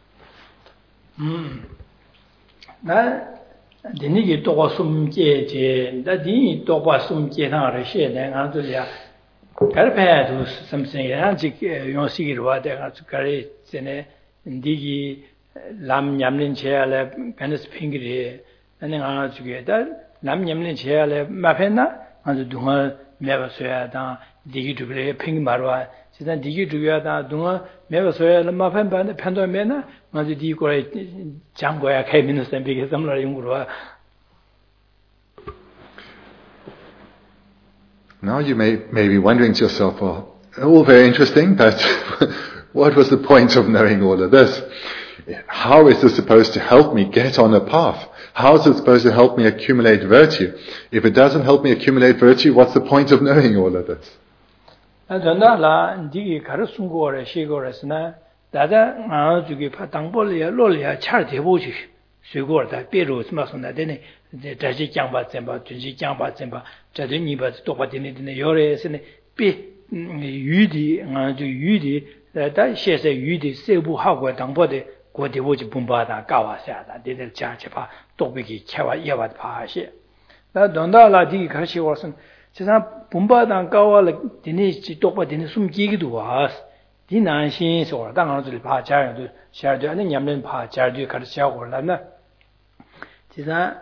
Mm. Na dini ki to sum je je da dini to ba sum je na re she ne nga zu ya kar phe du something ya ji yo si ro wa de nga zu kare sene ndi ki lam nyam lin che ale penis pingri ane nga zu ge da lam nyam lin che ale ma phe na nga zu du nga never say that digi to be ping marwa sidan digi to ya da dunga never say ma phan ban phan mena ma di ko jang go ya khai min sen bi ge sam la yung ro. Now you may may be wondering to yourself, well, all very interesting, but what was the point of knowing all of this? How is this supposed to help me get on a path? How is it supposed to help me accumulate virtue? If it doesn't help me accumulate virtue, what's the point of knowing all of this? 전달라 디기 가르sun 거래 시거래스나 다다 아 저기 파 당벌이야 롤이야 차 대보지 수고다 비로 스마선다 되네 다시 장바 잼바 준지 장바 잼바 저들 니바 똑바되네 되네 요래스네 비 유디 아주 유디 다 셰세 유디 세부하고 당벌의 고대보지 분바다 가와샤다 되들 자체파 똑비기 채와 예와 파시 다 don다라 디기 가르시 워선 지상 분바당 가와를 디니 똑바 디니 숨기기도 와 디난신 소라 당한들 봐 자야도 샤도 아니 냠는 봐 자도 가르치고 올라나 지상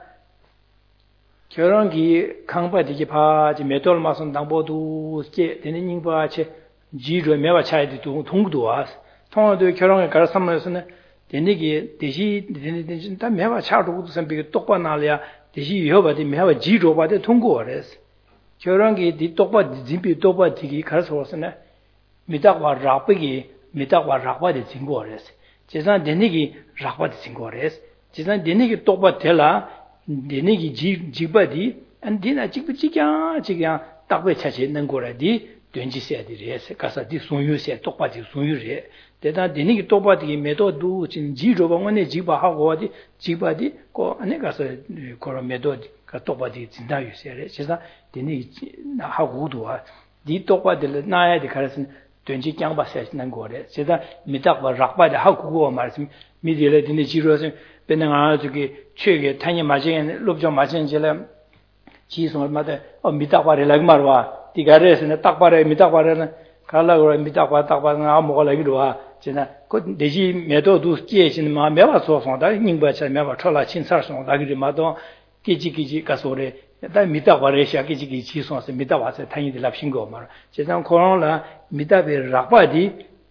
결혼기 강바디기 봐지 메돌 마선 당보도 제 되는 인바체 지로 매와 차이도 동도 와 통화도 결혼에 가서 삼면서는 되니기 대시 되는 다 매와 차도도 선비 똑바 나려야 대시 여바디 매와 지로 바데 통고래스 결혼기 디 똑바 진비 똑바 디기 가서 왔으나 미탁와 라쁘기 미탁와 라빠데 진고래스 제산 되니기 라빠데 진고래스 제산 되니기 똑바 될라 되니기 지 지바디 안디나 지부지냐 지냐 딱배 차지 있는 거라디 된지세야디레스 가서디 손유세 똑바디 손유레 대다 되니기 똑바디 메도도 진 지로방원에 지바하고 어디 지바디 고 안에 가서 그런 메도디 가 똑바디 진다유세레 제가 되니 하고도와 디 똑바들 나야디 가르슨 된지 장바세는 거래 제가 미탁과 락바디 하고고 말씀 미디레 되니 지로서 배능아 저기 최게 탄이 맞은 롭좀 맞은 jel에 지송마다 어 미탁과를 말와 디가레스는 딱바래 미탁과는 갈라고 미탁과 딱바가 먹어라기로 와 제가 그 대지 매도도 지에신 마 매와 소송다 닝바차 매와 철라 친사송 나기리 마도 기지기지 가소래 다 미탁과를 시작기지기 지송서 미탁와서 탄이들 납신거 말 제가 코로나 미탁베 락바디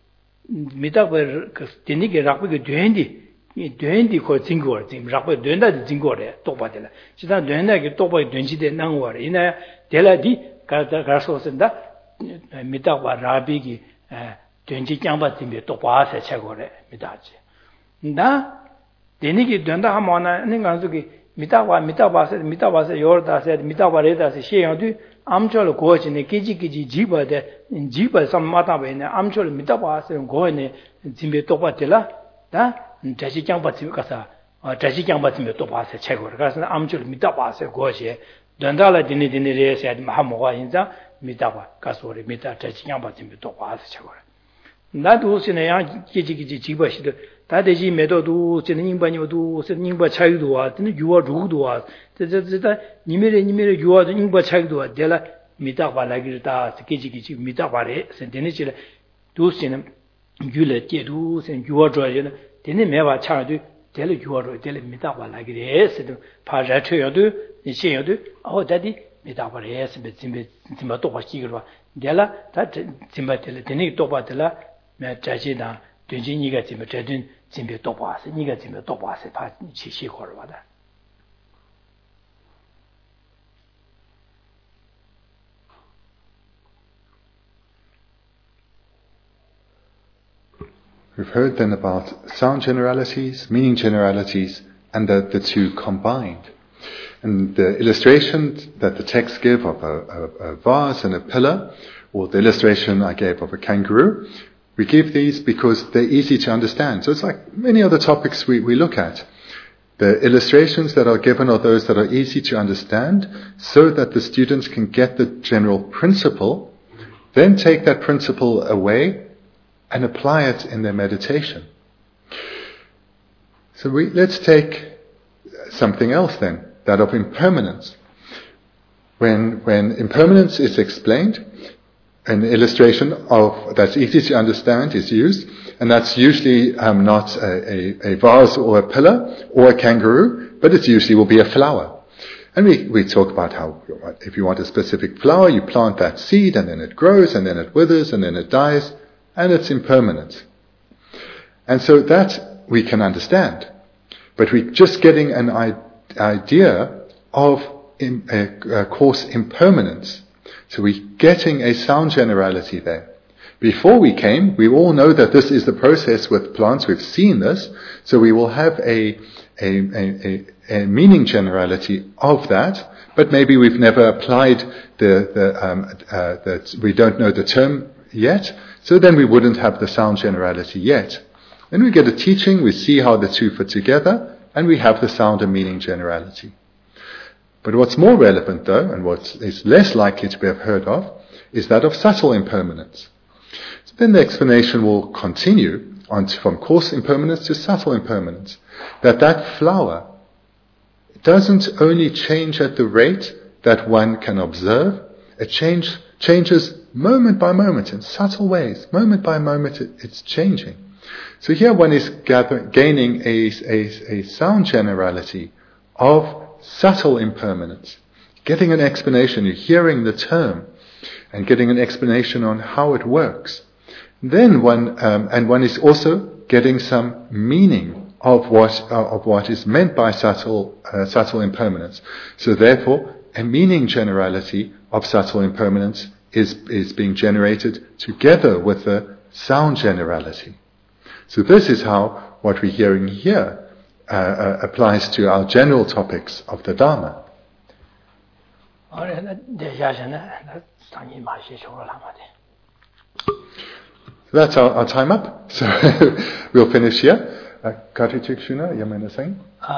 미탁베 그 되니게 락바게 되는디 이 되는디 거 증거를 지금 락바게 된다 증거래 똑바들 진짜 된다게 똑바게 된지대 나오래 이나 델라디 가서선다 미탁과 라비기 된지 장바팀에 똑바세 채고래 미다지 나 되니게 된다 하면은 내가 저기 미탁과 미탁바세 미탁바세 요르다세 미탁바레다세 시행도 암철 고지네 기지기지 지바데 지바 삼마다베네 암철 미탁바세 고네 짐베 똑바텔라 다 다시 장바팀 가서 다시 장바팀에 똑바세 채고래 그래서 암철 미탁바세 고시 된다라 디니 디니레세 마모가 인자 미다와 가소리 미다 자치냥 받으면 또 와서 쳐거라 나도 신에야 기지기지 지버시도 다대지 매도도 지는 인반이도 쓰는 인바 차이도 와 되는 유어 루도 와 저저저 니메레 니메레 유어도 인바 차이도 와 데라 미다와 라기르다 기지기지 미다와레 센데니지 도스는 유레 제도 센 유어 줘야 되는 매와 차도 델 유어로 델 미다와 라기레 세도 파자쳐요도 이제요도 어 다디 미다바레스 베짐베 짐바 똑바시기로 델라 다 짐바텔 되니 똑바텔라 매 자지다 된지니가 짐베 제든 짐베 똑바스 니가 짐베 똑바스 파 치시고로 와다 We've heard then about sound generalities, meaning generalities, and the, the two combined. And the illustration that the text give of a, a, a vase and a pillar, or the illustration I gave of a kangaroo, we give these because they're easy to understand. So it's like many other topics we, we look at. The illustrations that are given are those that are easy to understand, so that the students can get the general principle, then take that principle away and apply it in their meditation. So we, let's take something else then, that of impermanence. When, when impermanence is explained, an illustration of that's easy to understand is used, and that's usually um, not a, a, a vase or a pillar or a kangaroo, but it usually will be a flower. And we, we talk about how if you want a specific flower, you plant that seed, and then it grows, and then it withers, and then it dies, and it's impermanent. And so that we can understand. But we're just getting an I- idea of in, a, a course impermanence. So we're getting a sound generality there. before we came, we all know that this is the process with plants. We've seen this, so we will have a a, a, a, a meaning generality of that. But maybe we've never applied the the um, uh, that we don't know the term yet. So then we wouldn't have the sound generality yet. Then we get a teaching. We see how the two fit together, and we have the sound and meaning generality. But what's more relevant, though, and what is less likely to be heard of, is that of subtle impermanence. So then the explanation will continue on to, from coarse impermanence to subtle impermanence. That that flower doesn't only change at the rate that one can observe, it change, changes moment by moment in subtle ways. Moment by moment it, it's changing. So here one is gather, gaining a, a, a sound generality of subtle impermanence, getting an explanation, you're hearing the term, and getting an explanation on how it works. Then one, um, and one is also getting some meaning of what uh, of what is meant by subtle uh, subtle impermanence. So therefore, a meaning generality of subtle impermanence is is being generated together with the sound generality. So this is how what we're hearing here Uh, uh, applies to our general topics of the Dharma. So that's our, our time up. So we'll finish here. Kati Chikshuna, Yamana Singh.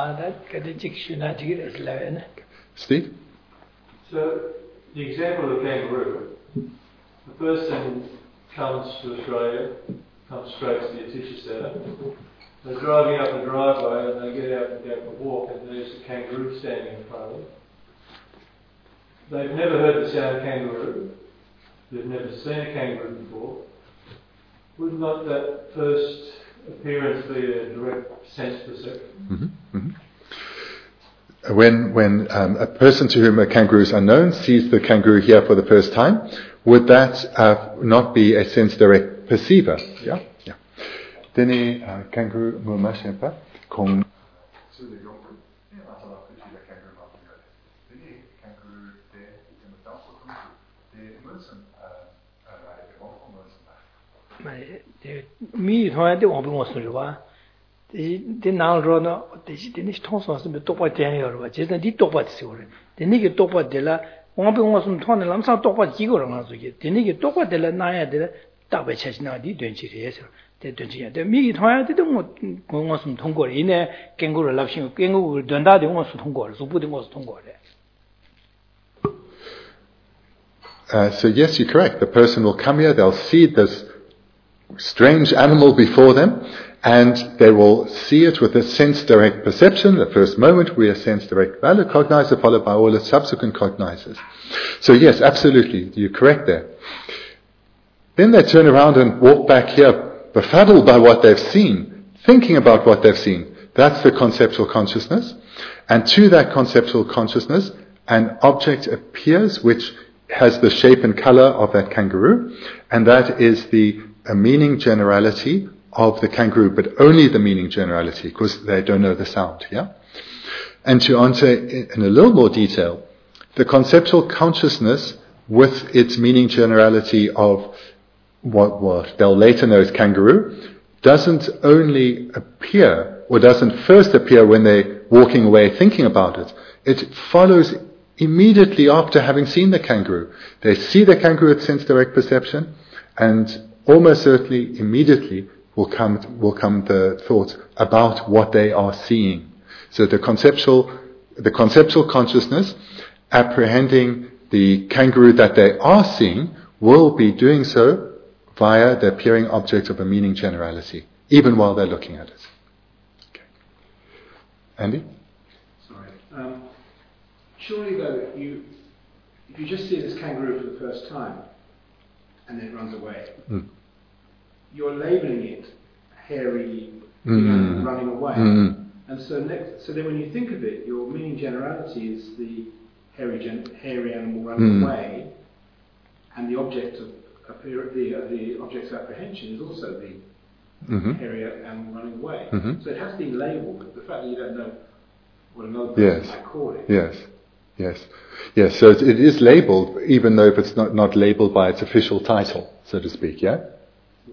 Steve? So the example of kangaroo, the person comes to Australia, comes straight to the Atisha Centre. They're driving up the driveway and they get out and go for a walk and there's a kangaroo standing in front of them. They've never heard the sound of kangaroo. They've never seen a kangaroo before. Would not that first appearance be a direct sense perception? Mm-hmm. Mm-hmm. When when um, a person to whom a kangaroo is unknown sees the kangaroo here for the first time, would that uh, not be a sense direct perceiver? Yeah. Dene kangaroo mumashempa kong mi thoya de wong bong so ba de de na ro no de de ni thong so so to pa tian yo ba je de di to pa de so de ni ge to pa de la wong bong wo so thong de lam sa to pa ji go ro so ge de ni ge to pa de la na ya de da ba che na di duen chi de so de duen chi de mi thoya de dong wo wo so thong go ri ne ken go la xin ken go duen da de wo so thong go so bu de wo so thong go de. Uh, so yes, you're correct. The person will come here, they'll see this strange animal before them, and they will see it with a sense-direct perception. The first moment we are sense-direct valid cognizer, followed by all its subsequent cognizers. So yes, absolutely, you're correct there. Then they turn around and walk back here, befuddled by what they've seen, thinking about what they've seen. That's the conceptual consciousness. And to that conceptual consciousness, an object appears which has the shape and color of that kangaroo, and that is the a meaning generality of the kangaroo, but only the meaning generality, because they don't know the sound, yeah? And to answer in a little more detail, the conceptual consciousness with its meaning generality of what, what they'll later know as kangaroo, doesn't only appear, or doesn't first appear when they're walking away thinking about it. It follows immediately after having seen the kangaroo. They see the kangaroo at sense direct perception, and almost certainly immediately will come will come the thought about what they are seeing. So the conceptual the conceptual consciousness apprehending the kangaroo that they are seeing will be doing so via the appearing object of a meaning generality, even while they're looking at it. Okay. Andy? Sorry. Um, surely though, you if you just see this kangaroo for the first time and then it runs away, mm. you're labelling it hairy, mm. you know, running away. Mm. And so next, so then when you think of it, your meaning generality is the hairy, gen, hairy animal running mm. away, and the object of appear, the uh, the object of apprehension is also the mm-hmm. hairy animal running away. Mm-hmm. So it has been labelled. The fact that you don't know what another person yes. might call it. Yes. Yes. Yes. So it is labelled, even though if it's not not labelled by its official title, so to speak. Yeah.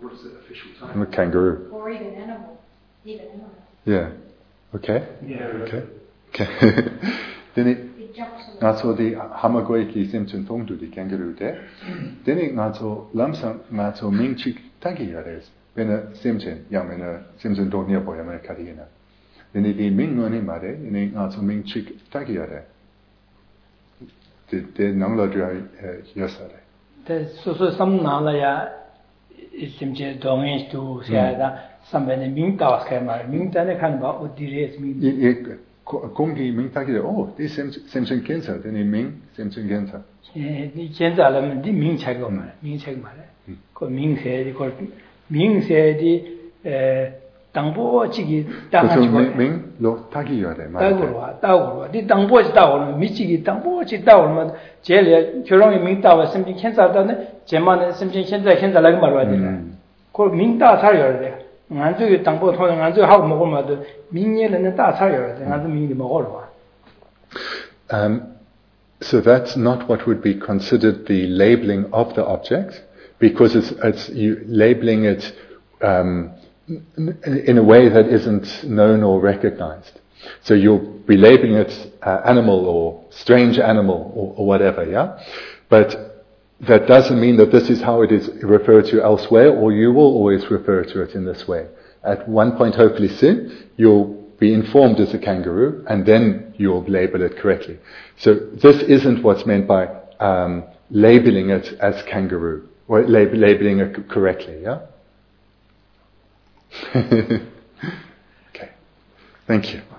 what is the official I'm title? a kangaroo. Or even animal. Even animal. Yeah. Okay. Yeah. Okay. Okay. Then it It jumps a lot. ngā tō di hamagoi ki simchun tōngdu di kangaroo te. Then it ngā tō lamsa ngā tō ming chik tagi yares. Bena simchun, ya mena simchun tō niapo ya mena karina. Then it di ming ngoni mare, then it ngā tō ming chik tagi yare. De nangla dra yasare. 대 소소 삼나라야 심제 동행 두 세다 삼배는 민다와 개말 민다네 간바 어디레스 민 이 공기 ming tagi oh, this simchun kensa, then it ming simchun kensa. 이 현자라면 네 민책고 말 민책 말에 그 민세디 그 민세디 에 당보지기 당하지고 밍 로 타기 여래 따고로 따고로 네 당보지 따고로 미치기 당보지 따고로 제일 결혼이 민다와 심진 현자다네 제만은 심진 현자 현자라고 말해야 돼. 그 민다 살여야 돼. 안쪽에 당보 통해 안쪽에 하고 먹으면 민예는 다 살여야 돼. 안쪽 민이 먹어로. Um so that's not what would be considered the labeling of the object, because it's it's you labeling it um in a way that isn't known or recognized. So you'll be labeling it uh, animal or strange animal or, or whatever, yeah? But that doesn't mean that this is how it is referred to elsewhere, or you will always refer to it in this way. At one point, hopefully soon, you'll be informed as a kangaroo, and then you'll label it correctly. So this isn't what's meant by um, labeling it as kangaroo, or lab- labeling it correctly, yeah? Okay. Thank you.